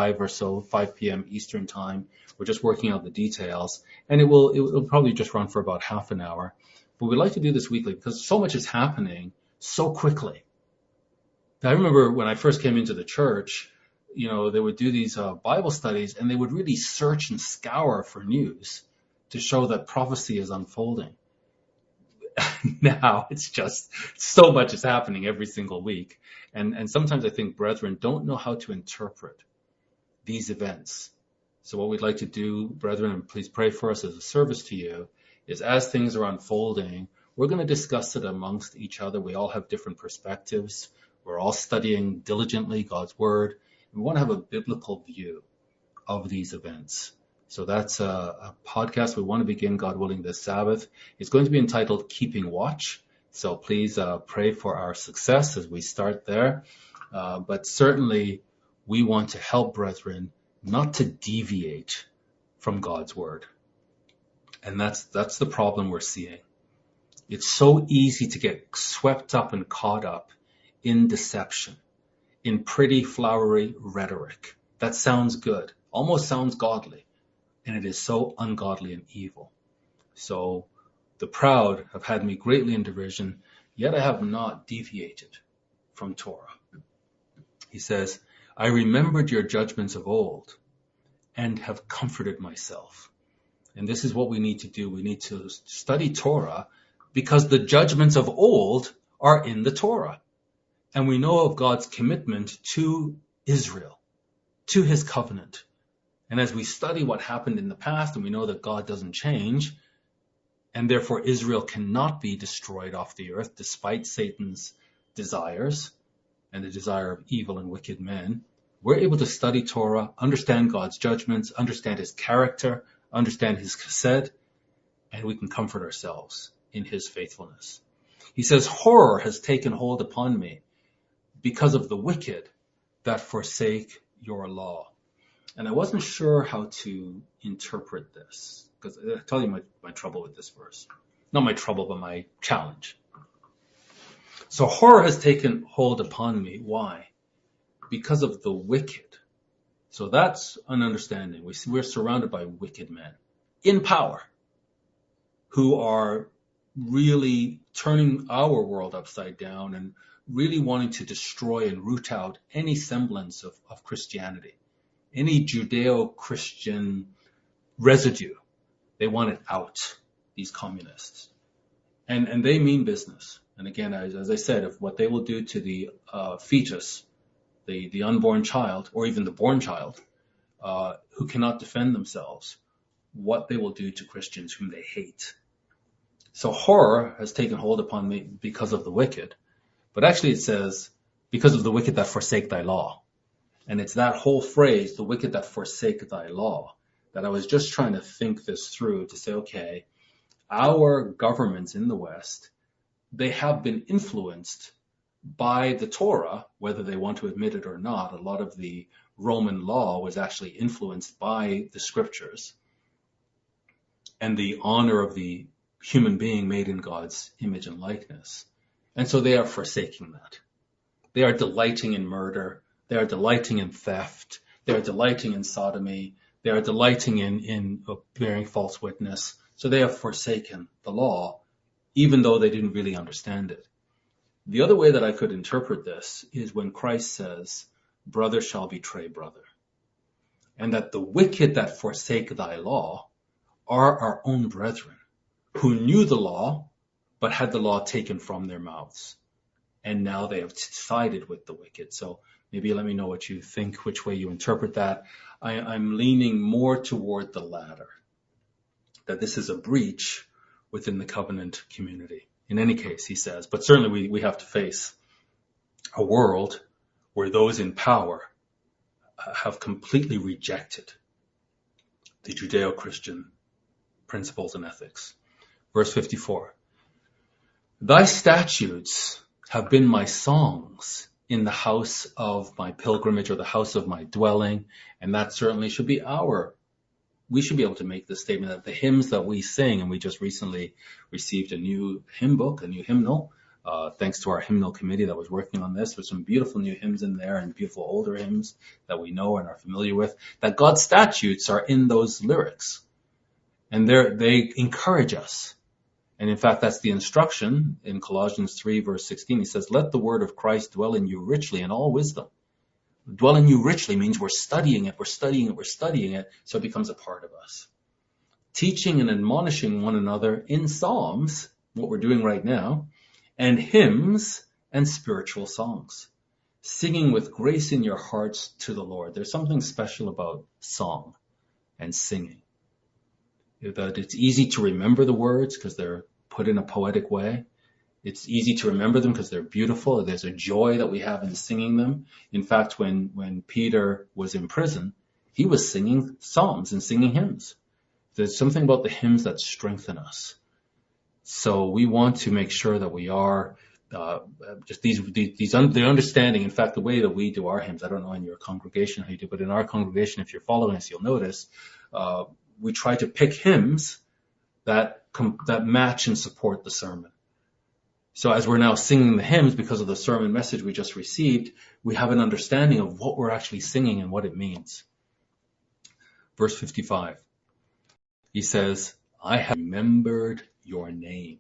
5 p.m. Eastern time. We're just working out the details, and it'll probably just run for about half an hour. But we'd like to do this weekly because so much is happening so quickly. I remember when I first came into the church, they would do these Bible studies, and they would really search and scour for news to show that prophecy is unfolding. Now it's just so much is happening every single week. And sometimes I think brethren don't know how to interpret these events. So what we'd like to do, brethren, and please pray for us as a service to you, is as things are unfolding, we're going to discuss it amongst each other. We all have different perspectives. We're all studying diligently God's word. We want to have a biblical view of these events. So that's a podcast we want to begin, God willing, this Sabbath. It's going to be entitled Keeping Watch. So please pray for our success as we start there. But certainly we want to help brethren not to deviate from God's word. And that's the problem we're seeing. It's so easy to get swept up and caught up in deception, in pretty flowery rhetoric. That sounds good, almost sounds godly. And it is so ungodly and evil. So the proud have had me greatly in derision, yet I have not deviated from Torah. He says, I remembered your judgments of old and have comforted myself. And this is what we need to do. We need to study Torah because the judgments of old are in the Torah. And we know of God's commitment to Israel, to his covenant. And as we study what happened in the past, and we know that God doesn't change, and therefore Israel cannot be destroyed off the earth despite Satan's desires and the desire of evil and wicked men, we're able to study Torah, understand God's judgments, understand his character, understand his chesed, and we can comfort ourselves in his faithfulness. He says, horror has taken hold upon me because of the wicked that forsake your law. And I wasn't sure how to interpret this, because I'll tell you my trouble with this verse. Not my trouble, but my challenge. So horror has taken hold upon me. Why? Because of the wicked. So that's an understanding. We're surrounded by wicked men in power who are really turning our world upside down and really wanting to destroy and root out any semblance of Christianity, any Judeo-Christian residue. They want it out, these communists. And they mean business. And again, as I said, if what they will do to the fetus, the unborn child, or even the born child, who cannot defend themselves, what they will do to Christians whom they hate. So horror has taken hold upon me because of the wicked. But actually it says, because of the wicked that forsake thy law. And it's that whole phrase, the wicked that forsake thy law, that I was just trying to think this through to say, okay, our governments in the West, they have been influenced by the Torah, whether they want to admit it or not. A lot of the Roman law was actually influenced by the scriptures and the honor of the human being made in God's image and likeness. And so they are forsaking that. They are delighting in murder. They are delighting in theft. They are delighting in sodomy. They are delighting in bearing false witness. So they have forsaken the law, even though they didn't really understand it. The other way that I could interpret this is when Christ says, brother shall betray brother. And that the wicked that forsake thy law are our own brethren who knew the law, but had the law taken from their mouths. And now they have sided with the wicked. So maybe let me know what you think, which way you interpret that. I'm leaning more toward the latter, that this is a breach within the covenant community. In any case, he says, but certainly we have to face a world where those in power have completely rejected the Judeo-Christian principles and ethics. Verse 54, thy statutes have been my songs in the house of my pilgrimage, or the house of my dwelling. And that certainly should be we should be able to make this statement that the hymns that we sing, and we just recently received a new hymn book, a new hymnal, thanks to our hymnal committee that was working on this. There's some beautiful new hymns in there and beautiful older hymns that we know and are familiar with, that God's statutes are in those lyrics. And they encourage us. And in fact, that's the instruction in Colossians 3 verse 16. He says, let the word of Christ dwell in you richly in all wisdom. Dwell in you richly means we're studying it, so it becomes a part of us. Teaching and admonishing one another in psalms, what we're doing right now, and hymns and spiritual songs. Singing with grace in your hearts to the Lord. There's something special about song and singing. That it's easy to remember the words because they're put in a poetic way. It's easy to remember them because they're beautiful. There's a joy that we have in singing them. In fact, when Peter was in prison, he was singing psalms and singing hymns. There's something about the hymns that strengthen us. So we want to make sure that we are just the understanding. In fact, the way that we do our hymns, I don't know in your congregation how you do, but in our congregation, if you're following us, you'll notice we try to pick hymns that match and support the sermon. So as we're now singing the hymns because of the sermon message we just received, we have an understanding of what we're actually singing and what it means. Verse 55, he says, I have remembered your name.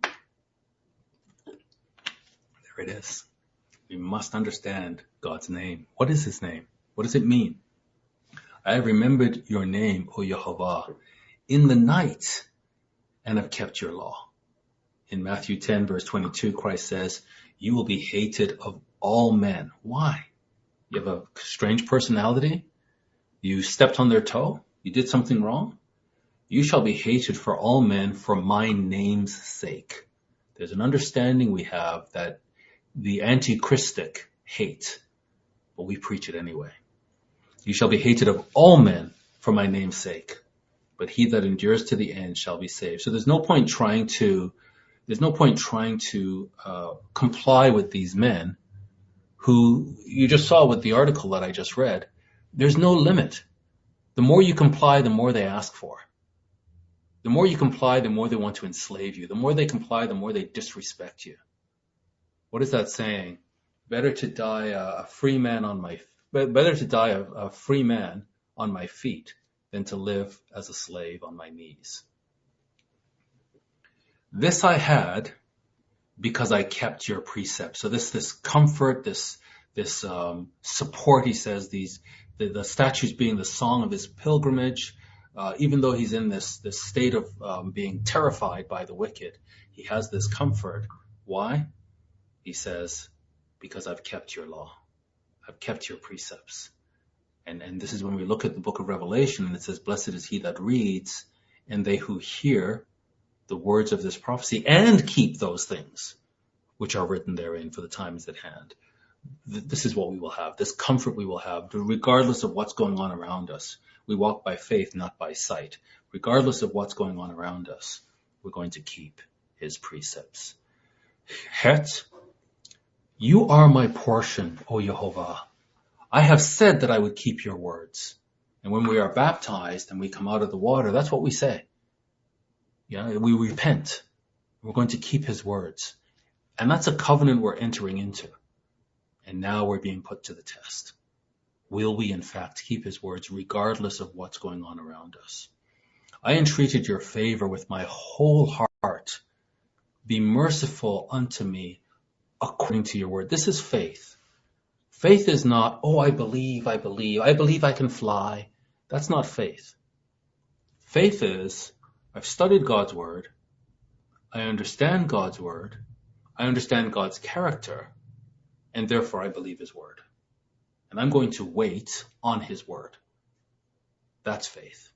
There it is. We must understand God's name. What is his name? What does it mean? I have remembered your name, O Yehovah, in the night, and have kept your law. In Matthew 10, verse 22, Christ says, you will be hated of all men. Why? You have a strange personality? You stepped on their toe? You did something wrong? You shall be hated for all men for my name's sake. There's an understanding we have that the anti-Christic hate, but we preach it anyway. You shall be hated of all men for my name's sake, but he that endures to the end shall be saved. So there's no point trying to comply with these men who you just saw with the article that I just read. There's no limit. The more you comply, the more they ask for. The more you comply, the more they want to enslave you. The more they comply, the more they disrespect you. What is that saying? Better to die a free man on my feet than to live as a slave on my knees. This I had because I kept your precepts. So this comfort, this support, he says, the statues being the song of his pilgrimage, even though he's in this state of being terrified by the wicked, he has this comfort. Why? He says, because I've kept your law. I've kept your precepts. And this is when we look at the book of Revelation, and it says, blessed is he that reads, and they who hear the words of this prophecy and keep those things which are written therein, for the time is at hand. This is what we will have, this comfort we will have, regardless of what's going on around us. We walk by faith, not by sight. Regardless of what's going on around us, we're going to keep his precepts. Het, you are my portion, O Yehovah. I have said that I would keep your words. And when we are baptized and we come out of the water, that's what we say. Yeah, we repent. We're going to keep his words. And that's a covenant we're entering into. And now we're being put to the test. Will we in fact keep his words regardless of what's going on around us? I entreated your favor with my whole heart. Be merciful unto me according to your word. This is faith. Faith is not, oh, I believe I can fly. That's not faith. Faith is, I've studied God's word. I understand God's word. I understand God's character. And therefore I believe his word. And I'm going to wait on his word. That's faith.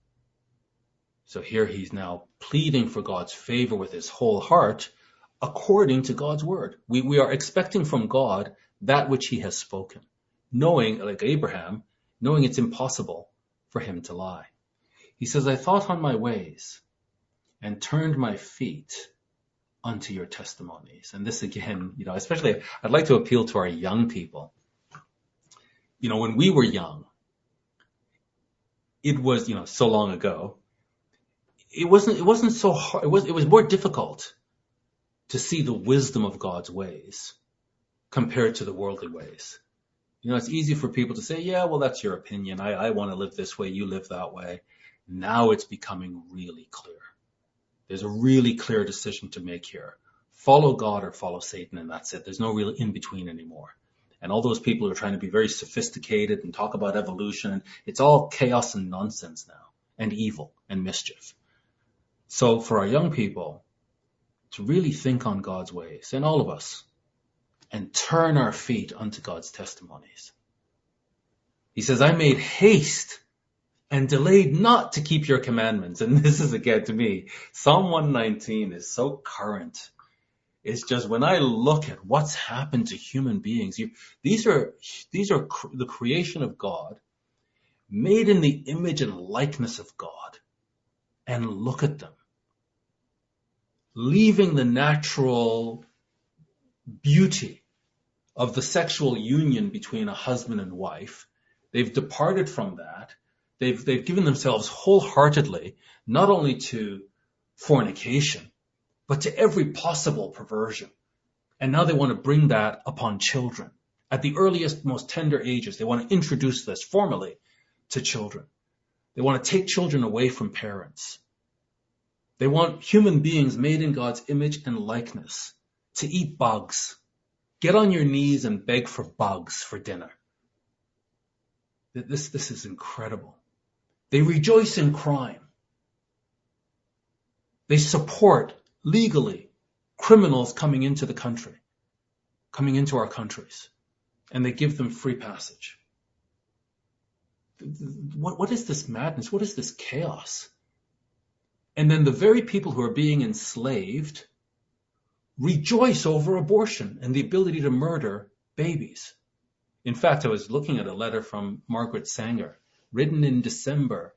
So here he's now pleading for God's favor with his whole heart according to God's word. We are expecting from God that which he has spoken, knowing, like Abraham, knowing it's impossible for him to lie. He says, I thought on my ways and turned my feet unto your testimonies. And this again, especially I'd like to appeal to our young people. When we were young, it was, so long ago, it wasn't so hard. It was more difficult to see the wisdom of God's ways compared to the worldly ways. It's easy for people to say, yeah, well, that's your opinion. I want to live this way. You live that way. Now it's becoming really clear. There's a really clear decision to make here. Follow God or follow Satan, and that's it. There's no real in-between anymore. And all those people who are trying to be very sophisticated and talk about evolution, it's all chaos and nonsense now, and evil and mischief. So for our young people to really think on God's ways, and all of us, and turn our feet unto God's testimonies. He says, I made haste and delayed not to keep your commandments. And this is, again, to me, Psalm 119 is so current. It's just when I look at what's happened to human beings, these are the creation of God, made in the image and likeness of God. And look at them. Leaving the natural beauty of the sexual union between a husband and wife. They've departed from that. They've given themselves wholeheartedly, not only to fornication, but to every possible perversion. And now they want to bring that upon children. At the earliest, most tender ages, they want to introduce this formally to children. They want to take children away from parents. They want human beings made in God's image and likeness to eat bugs. Get on your knees and beg for bugs for dinner. This is incredible. They rejoice in crime. They support legally criminals coming into the country, coming into our countries, and they give them free passage. What is this madness? What is this chaos? And then the very people who are being enslaved rejoice over abortion and the ability to murder babies. In fact, I was looking at a letter from Margaret Sanger, written in December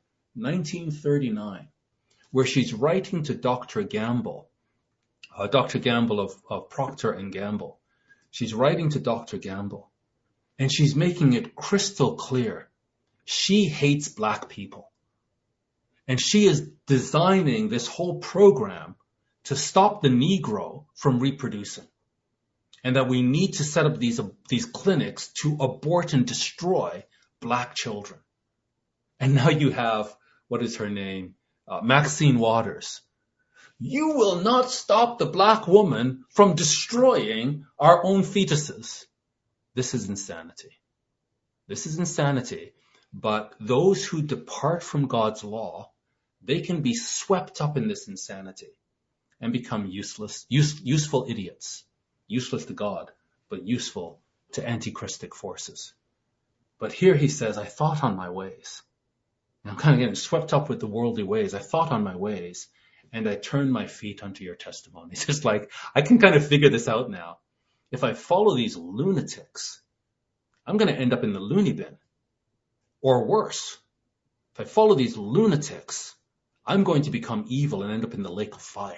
1939, where she's writing to Dr. Gamble, Dr. Gamble of Procter & Gamble. She's writing to Dr. Gamble, and she's making it crystal clear. She hates black people. And she is designing this whole program to stop the Negro from reproducing. And that we need to set up these clinics to abort and destroy black children. And now you have, what is her name? Maxine Waters. You will not stop the black woman from destroying our own fetuses. This is insanity. This is insanity. But those who depart from God's law, they can be swept up in this insanity and become useful idiots. Useless to God, but useful to antichristic forces. But here he says, I thought on my ways. And I'm kind of getting swept up with the worldly ways. I thought on my ways, and I turned my feet unto your testimonies. It's like, I can kind of figure this out now. If I follow these lunatics, I'm going to end up in the loony bin. Or worse, if I follow these lunatics, I'm going to become evil and end up in the lake of fire.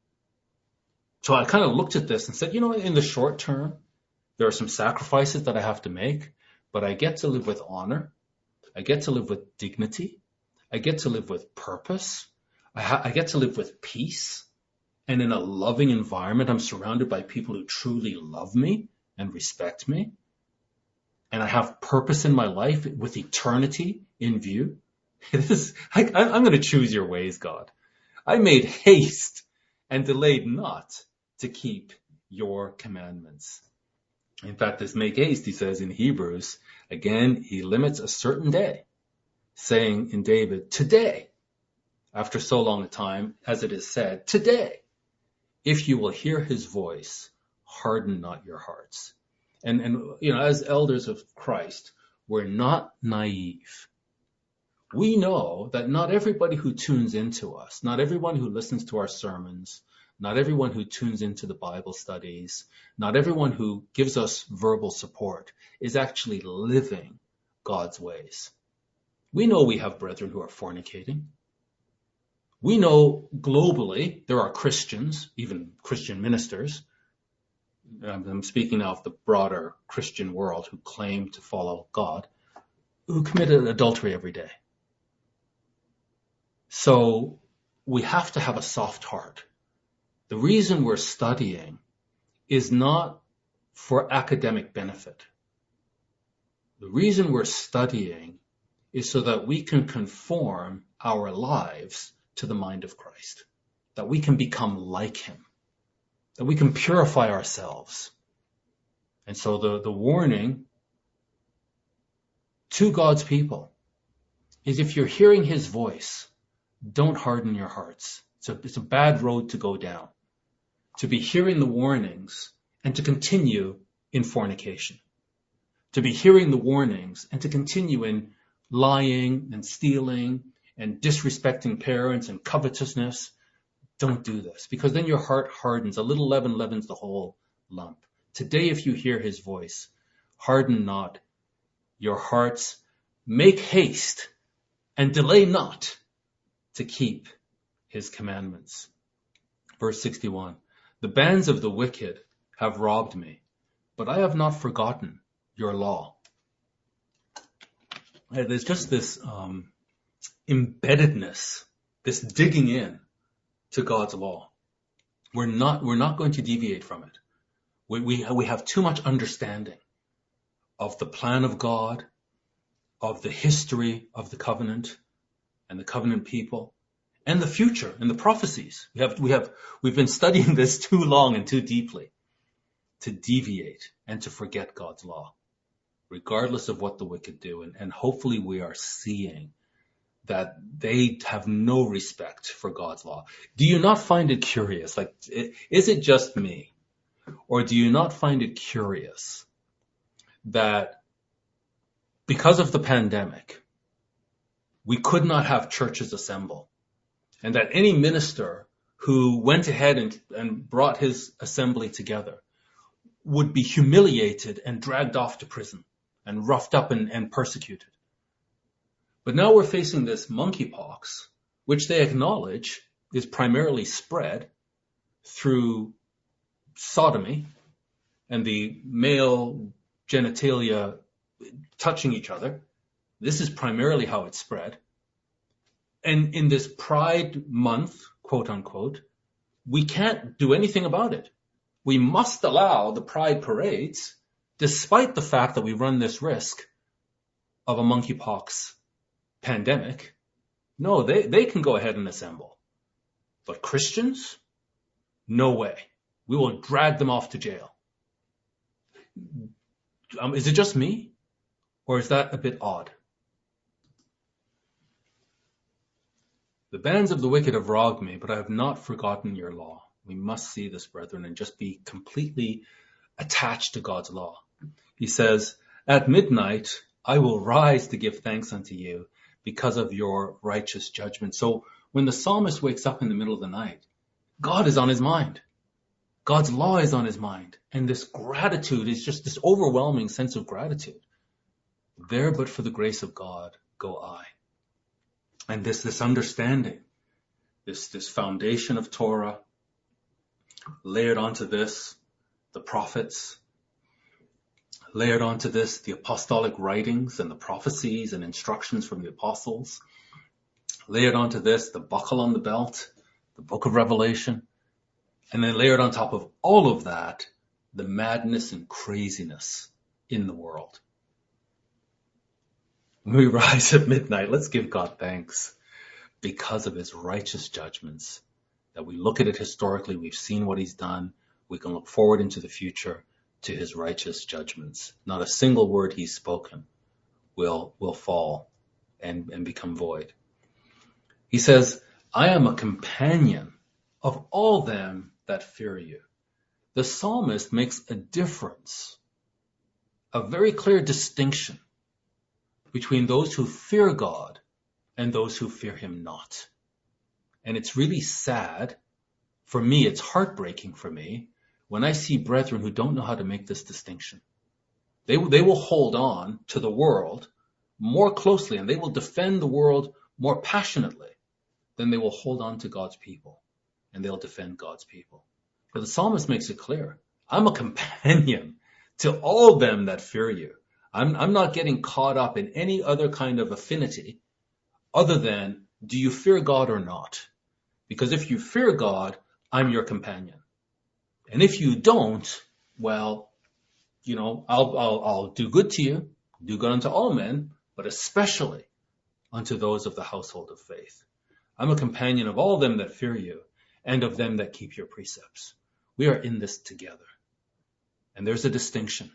So I kind of looked at this and said, in the short term, there are some sacrifices that I have to make, but I get to live with honor. I get to live with dignity. I get to live with purpose. I get to live with peace. And in a loving environment, I'm surrounded by people who truly love me and respect me. And I have purpose in my life with eternity in view. I'm going to choose your ways, God. I made haste and delayed not to keep your commandments. In fact, this make haste, he says in Hebrews, again, he limits a certain day, saying in David, today, after so long a time, as it is said, today, if you will hear his voice, harden not your hearts. And as elders of Christ, we're not naive. We know that not everybody who tunes into us, not everyone who listens to our sermons, not everyone who tunes into the Bible studies, not everyone who gives us verbal support is actually living God's ways. We know we have brethren who are fornicating. We know globally there are Christians, even Christian ministers. I'm speaking now of the broader Christian world who claim to follow God, who commit adultery every day. So we have to have a soft heart. The reason we're studying is not for academic benefit. The reason we're studying is so that we can conform our lives to the mind of Christ, that we can become like him, that we can purify ourselves. And so the warning to God's people is if you're hearing his voice, don't harden your hearts. It's a bad road to go down, to be hearing the warnings and to continue in fornication, to be hearing the warnings and to continue in lying and stealing and disrespecting parents and covetousness. Don't do this, because then your heart hardens. A little leaven leavens the whole lump. Today, if you hear his voice, harden not your hearts. Make haste and delay not to keep his commandments. Verse 61, the bands of the wicked have robbed me, but I have not forgotten your law. There's just this embeddedness, this digging in to God's law. We're not going to deviate from it. We have too much understanding of the plan of God, of the history of the covenant and the covenant people, and the future and the prophecies. We've been studying this too long and too deeply to deviate and to forget God's law, regardless of what the wicked do. And hopefully we are seeing that they have no respect for God's law. Do you not find it curious? Is it just me? Or do you not find it curious that because of the pandemic, we could not have churches assemble, and that any minister who went ahead and brought his assembly together would be humiliated and dragged off to prison and roughed up and persecuted? But now we're facing this monkeypox, which they acknowledge is primarily spread through sodomy and the male genitalia touching each other. This is primarily how it's spread. And in this Pride Month, quote unquote, we can't do anything about it. We must allow the Pride parades, despite the fact that we run this risk of a monkeypox pandemic. No, they can go ahead and assemble. But Christians, no way. We will drag them off to jail. Is it just me? Or is that a bit odd? The bands of the wicked have robbed me, but I have not forgotten your law. We must see this, brethren, and just be completely attached to God's law. He says, at midnight, I will rise to give thanks unto you because of your righteous judgment. So when the psalmist wakes up in the middle of the night, God is on his mind. God's law is on his mind. And this gratitude is just this overwhelming sense of gratitude. There, but for the grace of God, go I. And this understanding, this foundation of Torah, layered onto this, the prophets, layered onto this, the apostolic writings and the prophecies and instructions from the apostles, layered onto this, the buckle on the belt, the book of Revelation, and then layered on top of all of that, the madness and craziness in the world. When we rise at midnight, let's give God thanks because of his righteous judgments. That we look at it historically, we've seen what he's done. We can look forward into the future to his righteous judgments. Not a single word he's spoken will fall and become void. He says, I am a companion of all them that fear you. The psalmist makes a difference, a very clear distinction between those who fear God and those who fear him not. And it's really sad for me, it's heartbreaking for me when I see brethren who don't know how to make this distinction. They will hold on to the world more closely and they will defend the world more passionately than they will hold on to God's people and they'll defend God's people. But the psalmist makes it clear. I'm a companion to all them that fear you. I'm not getting caught up in any other kind of affinity other than, do you fear God or not? Because if you fear God, I'm your companion. And if you don't, well, I'll do good to you, do good unto all men, but especially unto those of the household of faith. I'm a companion of all them that fear you and of them that keep your precepts. We are in this together. And there's a distinction.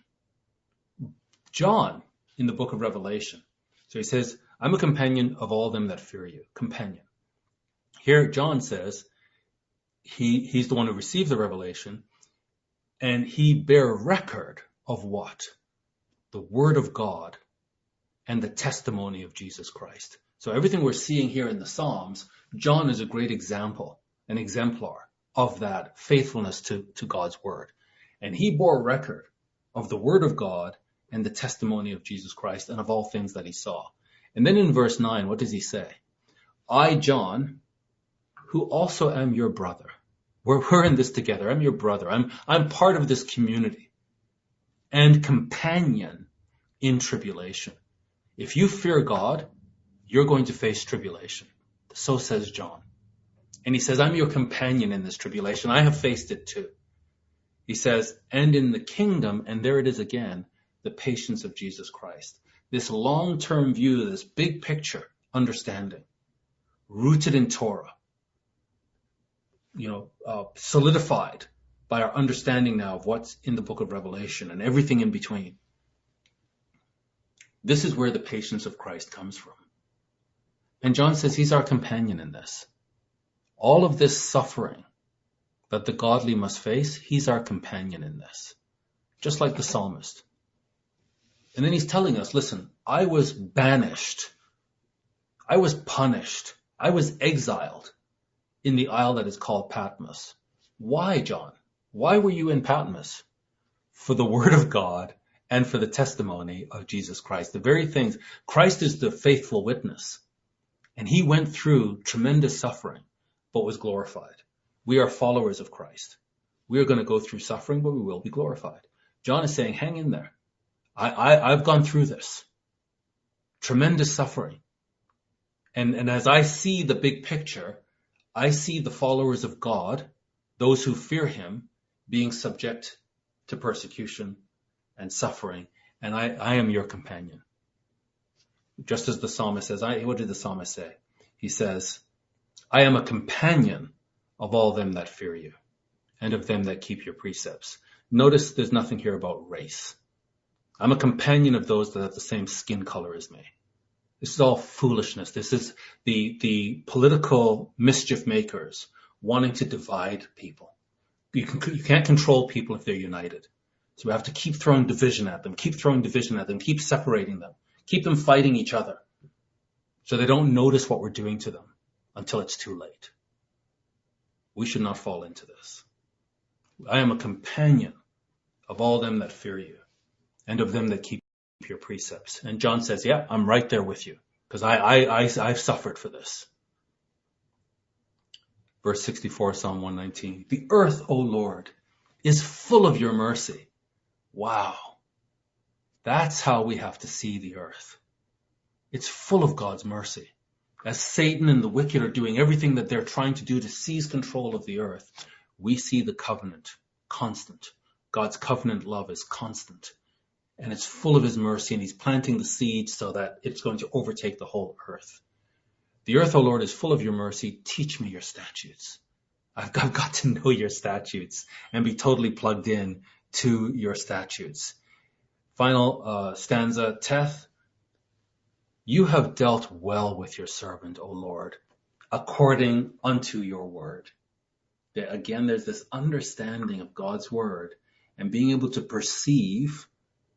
John, in the book of Revelation, so he says, I'm a companion of all them that fear you. Companion. Here, John says, he's the one who received the revelation, and he bear record of what? The word of God and the testimony of Jesus Christ. So everything we're seeing here in the Psalms, John is a great example, an exemplar of that faithfulness to God's word. And he bore record of the word of God and the testimony of Jesus Christ and of all things that he saw. And then in verse 9, what does he say? I, John, who also am your brother. We're in this together. I'm your brother. I'm part of this community and companion in tribulation. If you fear God, you're going to face tribulation. So says John. And he says, I'm your companion in this tribulation. I have faced it too. He says, and in the kingdom, and there it is again, the patience of Jesus Christ. This long-term view, this big picture understanding, rooted in Torah, solidified by our understanding now of what's in the book of Revelation and everything in between. This is where the patience of Christ comes from. And John says he's our companion in this. All of this suffering that the godly must face, he's our companion in this. Just like the psalmist. And then he's telling us, listen, I was banished. I was punished. I was exiled in the isle that is called Patmos. Why, John? Why were you in Patmos? For the word of God and for the testimony of Jesus Christ. The very things, Christ is the faithful witness, and he went through tremendous suffering, but was glorified. We are followers of Christ. We are going to go through suffering, but we will be glorified. John is saying, hang in there. I've gone through this. Tremendous suffering. And as I see the big picture, I see the followers of God, those who fear him, being subject to persecution and suffering. And I am your companion. Just as the psalmist says, what did the psalmist say? He says, I am a companion of all them that fear you and of them that keep your precepts. Notice there's nothing here about race. I'm a companion of those that have the same skin color as me. This is all foolishness. This is the political mischief makers wanting to divide people. You can't control people if they're united. So we have to keep throwing division at them, keep separating them, keep them fighting each other so they don't notice what we're doing to them until it's too late. We should not fall into this. I am a companion of all them that fear you and of them that keep your precepts. And John says, yeah, I'm right there with you because I've suffered for this. Verse 64, Psalm 119. The earth, O Lord, is full of your mercy. Wow. That's how we have to see the earth. It's full of God's mercy. As Satan and the wicked are doing everything that they're trying to do to seize control of the earth, we see the covenant constant. God's covenant love is constant. And it's full of his mercy, and he's planting the seed so that it's going to overtake the whole earth. The earth, O Lord, is full of your mercy. Teach me your statutes. I've got to know your statutes and be totally plugged in to your statutes. Final stanza, Teth. You have dealt well with your servant, O Lord, according unto your word. Again, there's this understanding of God's word and being able to perceive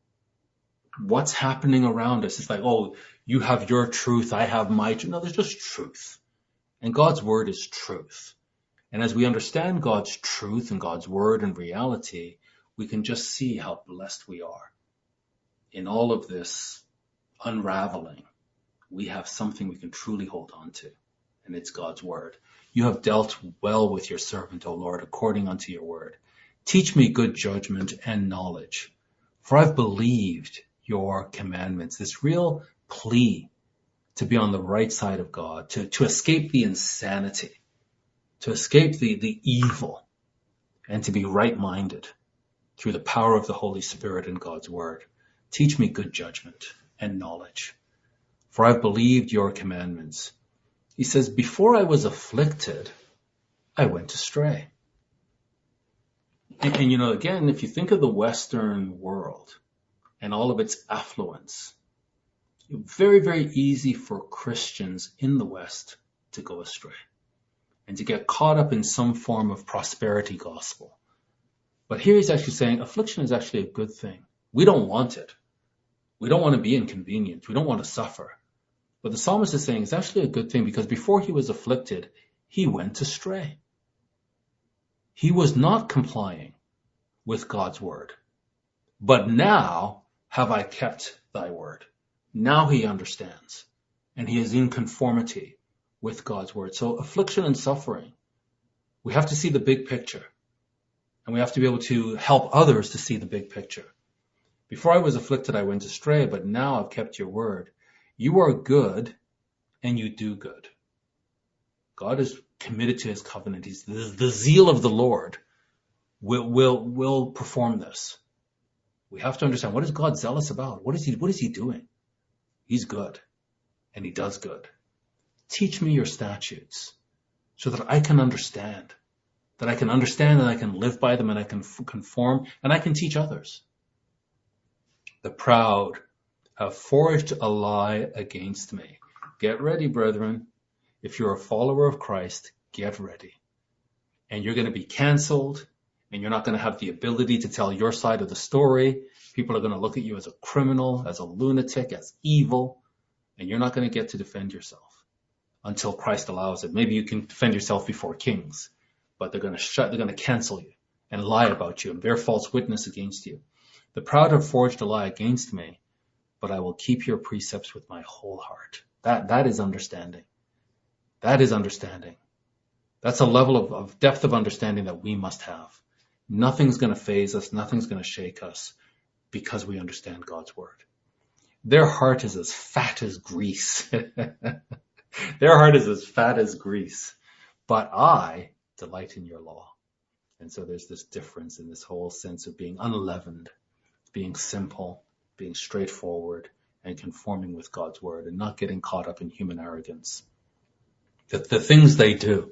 what's happening around us. It's like, oh, you have your truth, I have my truth. No, there's just truth. And God's word is truth. And as we understand God's truth and God's word and reality, we can just see how blessed we are. In all of this unraveling, we have something we can truly hold on to, and it's God's word. You have dealt well with your servant, O Lord, according unto your word. Teach me good judgment and knowledge, for I've believed your commandments. This real plea to be on the right side of God, to escape the insanity, to escape the evil, and to be right-minded through the power of the Holy Spirit and God's word. Teach me good judgment and knowledge, for I've believed your commandments. He says, before I was afflicted, I went astray. And again, if you think of the Western world and all of its affluence, very, very easy for Christians in the West to go astray and to get caught up in some form of prosperity gospel. But here he's actually saying affliction is actually a good thing. We don't want it. We don't want to be inconvenienced. We don't want to suffer. But the psalmist is saying it's actually a good thing because before he was afflicted, he went astray. He was not complying with God's word. But now have I kept thy word. Now he understands. And he is in conformity with God's word. So affliction and suffering, we have to see the big picture. And we have to be able to help others to see the big picture. Before I was afflicted, I went astray, but now I've kept your word. You are good and you do good. God is committed to his covenant. He's the zeal of the Lord will perform this. We have to understand, what is God zealous about? What is he doing? He's good and he does good. Teach me your statutes so that I can understand, and I can live by them and I can conform and I can teach others. The proud have forged a lie against me. Get ready, brethren. If you're a follower of Christ, get ready. And you're going to be canceled, and you're not going to have the ability to tell your side of the story. People are going to look at you as a criminal, as a lunatic, as evil, and you're not going to get to defend yourself until Christ allows it. Maybe you can defend yourself before kings, but they're going to cancel you and lie about you and bear false witness against you. The proud have forged a lie against me, but I will keep your precepts with my whole heart. That is understanding. That is understanding. That's a level of depth of understanding that we must have. Nothing's going to faze us. Nothing's going to shake us because we understand God's word. Their heart is as fat as grease. Their heart is as fat as grease. But I delight in your law. And so there's this difference in this whole sense of being unleavened, being simple, being straightforward, and conforming with God's word and not getting caught up in human arrogance. The things they do.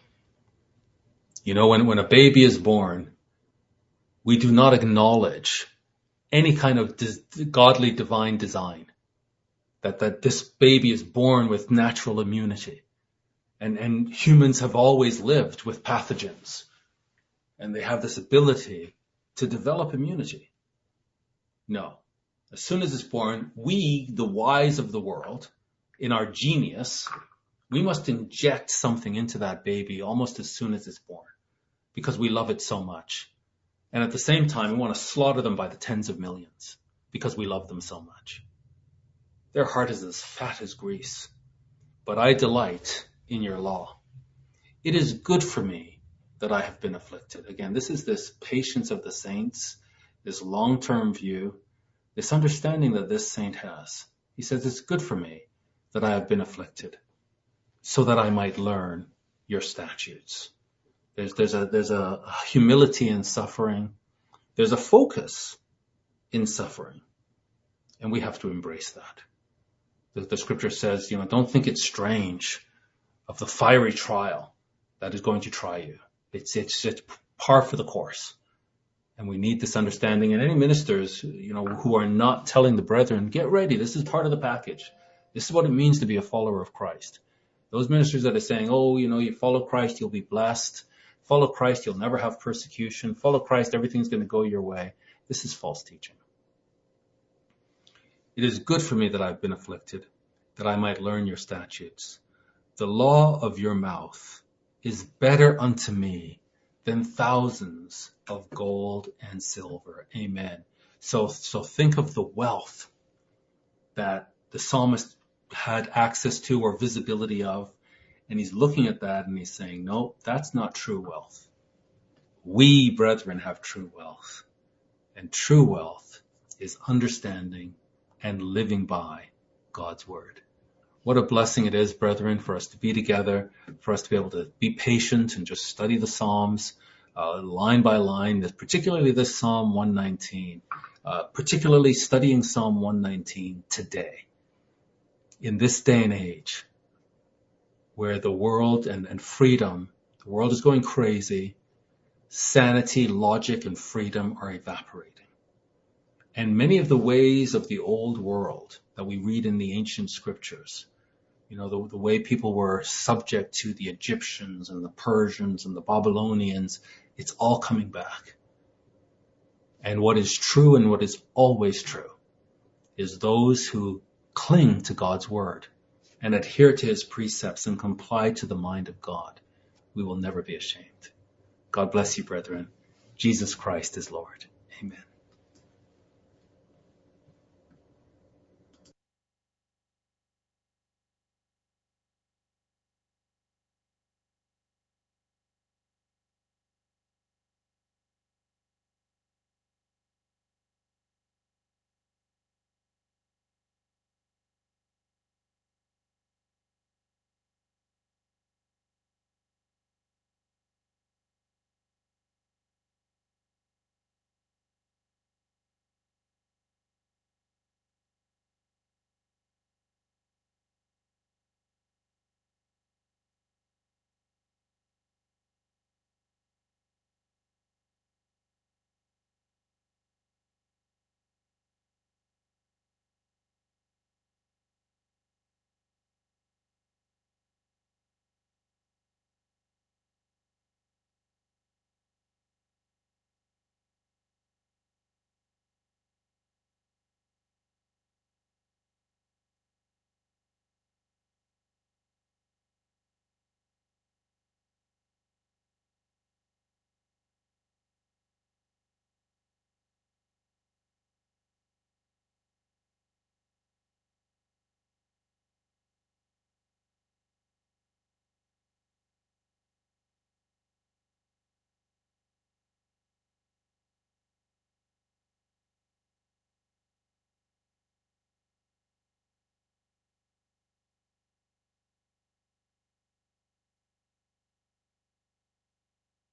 You know, when a baby is born, we do not acknowledge any kind of godly divine design. That this baby is born with natural immunity. And humans have always lived with pathogens. And they have this ability to develop immunity. No. As soon as it's born, we, the wise of the world, in our genius, we must inject something into that baby almost as soon as it's born because we love it so much. And at the same time, we want to slaughter them by the tens of millions because we love them so much. Their heart is as fat as grease, but I delight in your law. It is good for me that I have been afflicted. Again, this is this patience of the saints, this long-term view, this understanding that this saint has. He says, it's good for me that I have been afflicted so that I might learn your statutes. There's a humility in suffering. There's a focus in suffering. And we have to embrace that. The scripture says, don't think it's strange of the fiery trial that is going to try you. It's par for the course. And we need this understanding. And any ministers, who are not telling the brethren, get ready. This is part of the package. This is what it means to be a follower of Christ. Those ministers that are saying, you follow Christ, you'll be blessed. Follow Christ, you'll never have persecution. Follow Christ, everything's going to go your way. This is false teaching. It is good for me that I've been afflicted, that I might learn your statutes. The law of your mouth is better unto me than thousands of gold and silver. Amen. So think of the wealth that the psalmist had access to or visibility of. And he's looking at that and he's saying, no, that's not true wealth. We, brethren, have true wealth. And true wealth is understanding and living by God's word. What a blessing it is, brethren, for us to be together, for us to be able to be patient and just study the Psalms line by line, particularly this Psalm 119, particularly studying Psalm 119 today, in this day and age, where the world and freedom, the world is going crazy, sanity, logic, and freedom are evaporating. And many of the ways of the old world that we read in the ancient scriptures, the way people were subject to the Egyptians and the Persians and the Babylonians, it's all coming back. And what is true and what is always true is those who cling to God's word and adhere to his precepts and comply to the mind of God. We will never be ashamed. God bless you, brethren. Jesus Christ is Lord. Amen.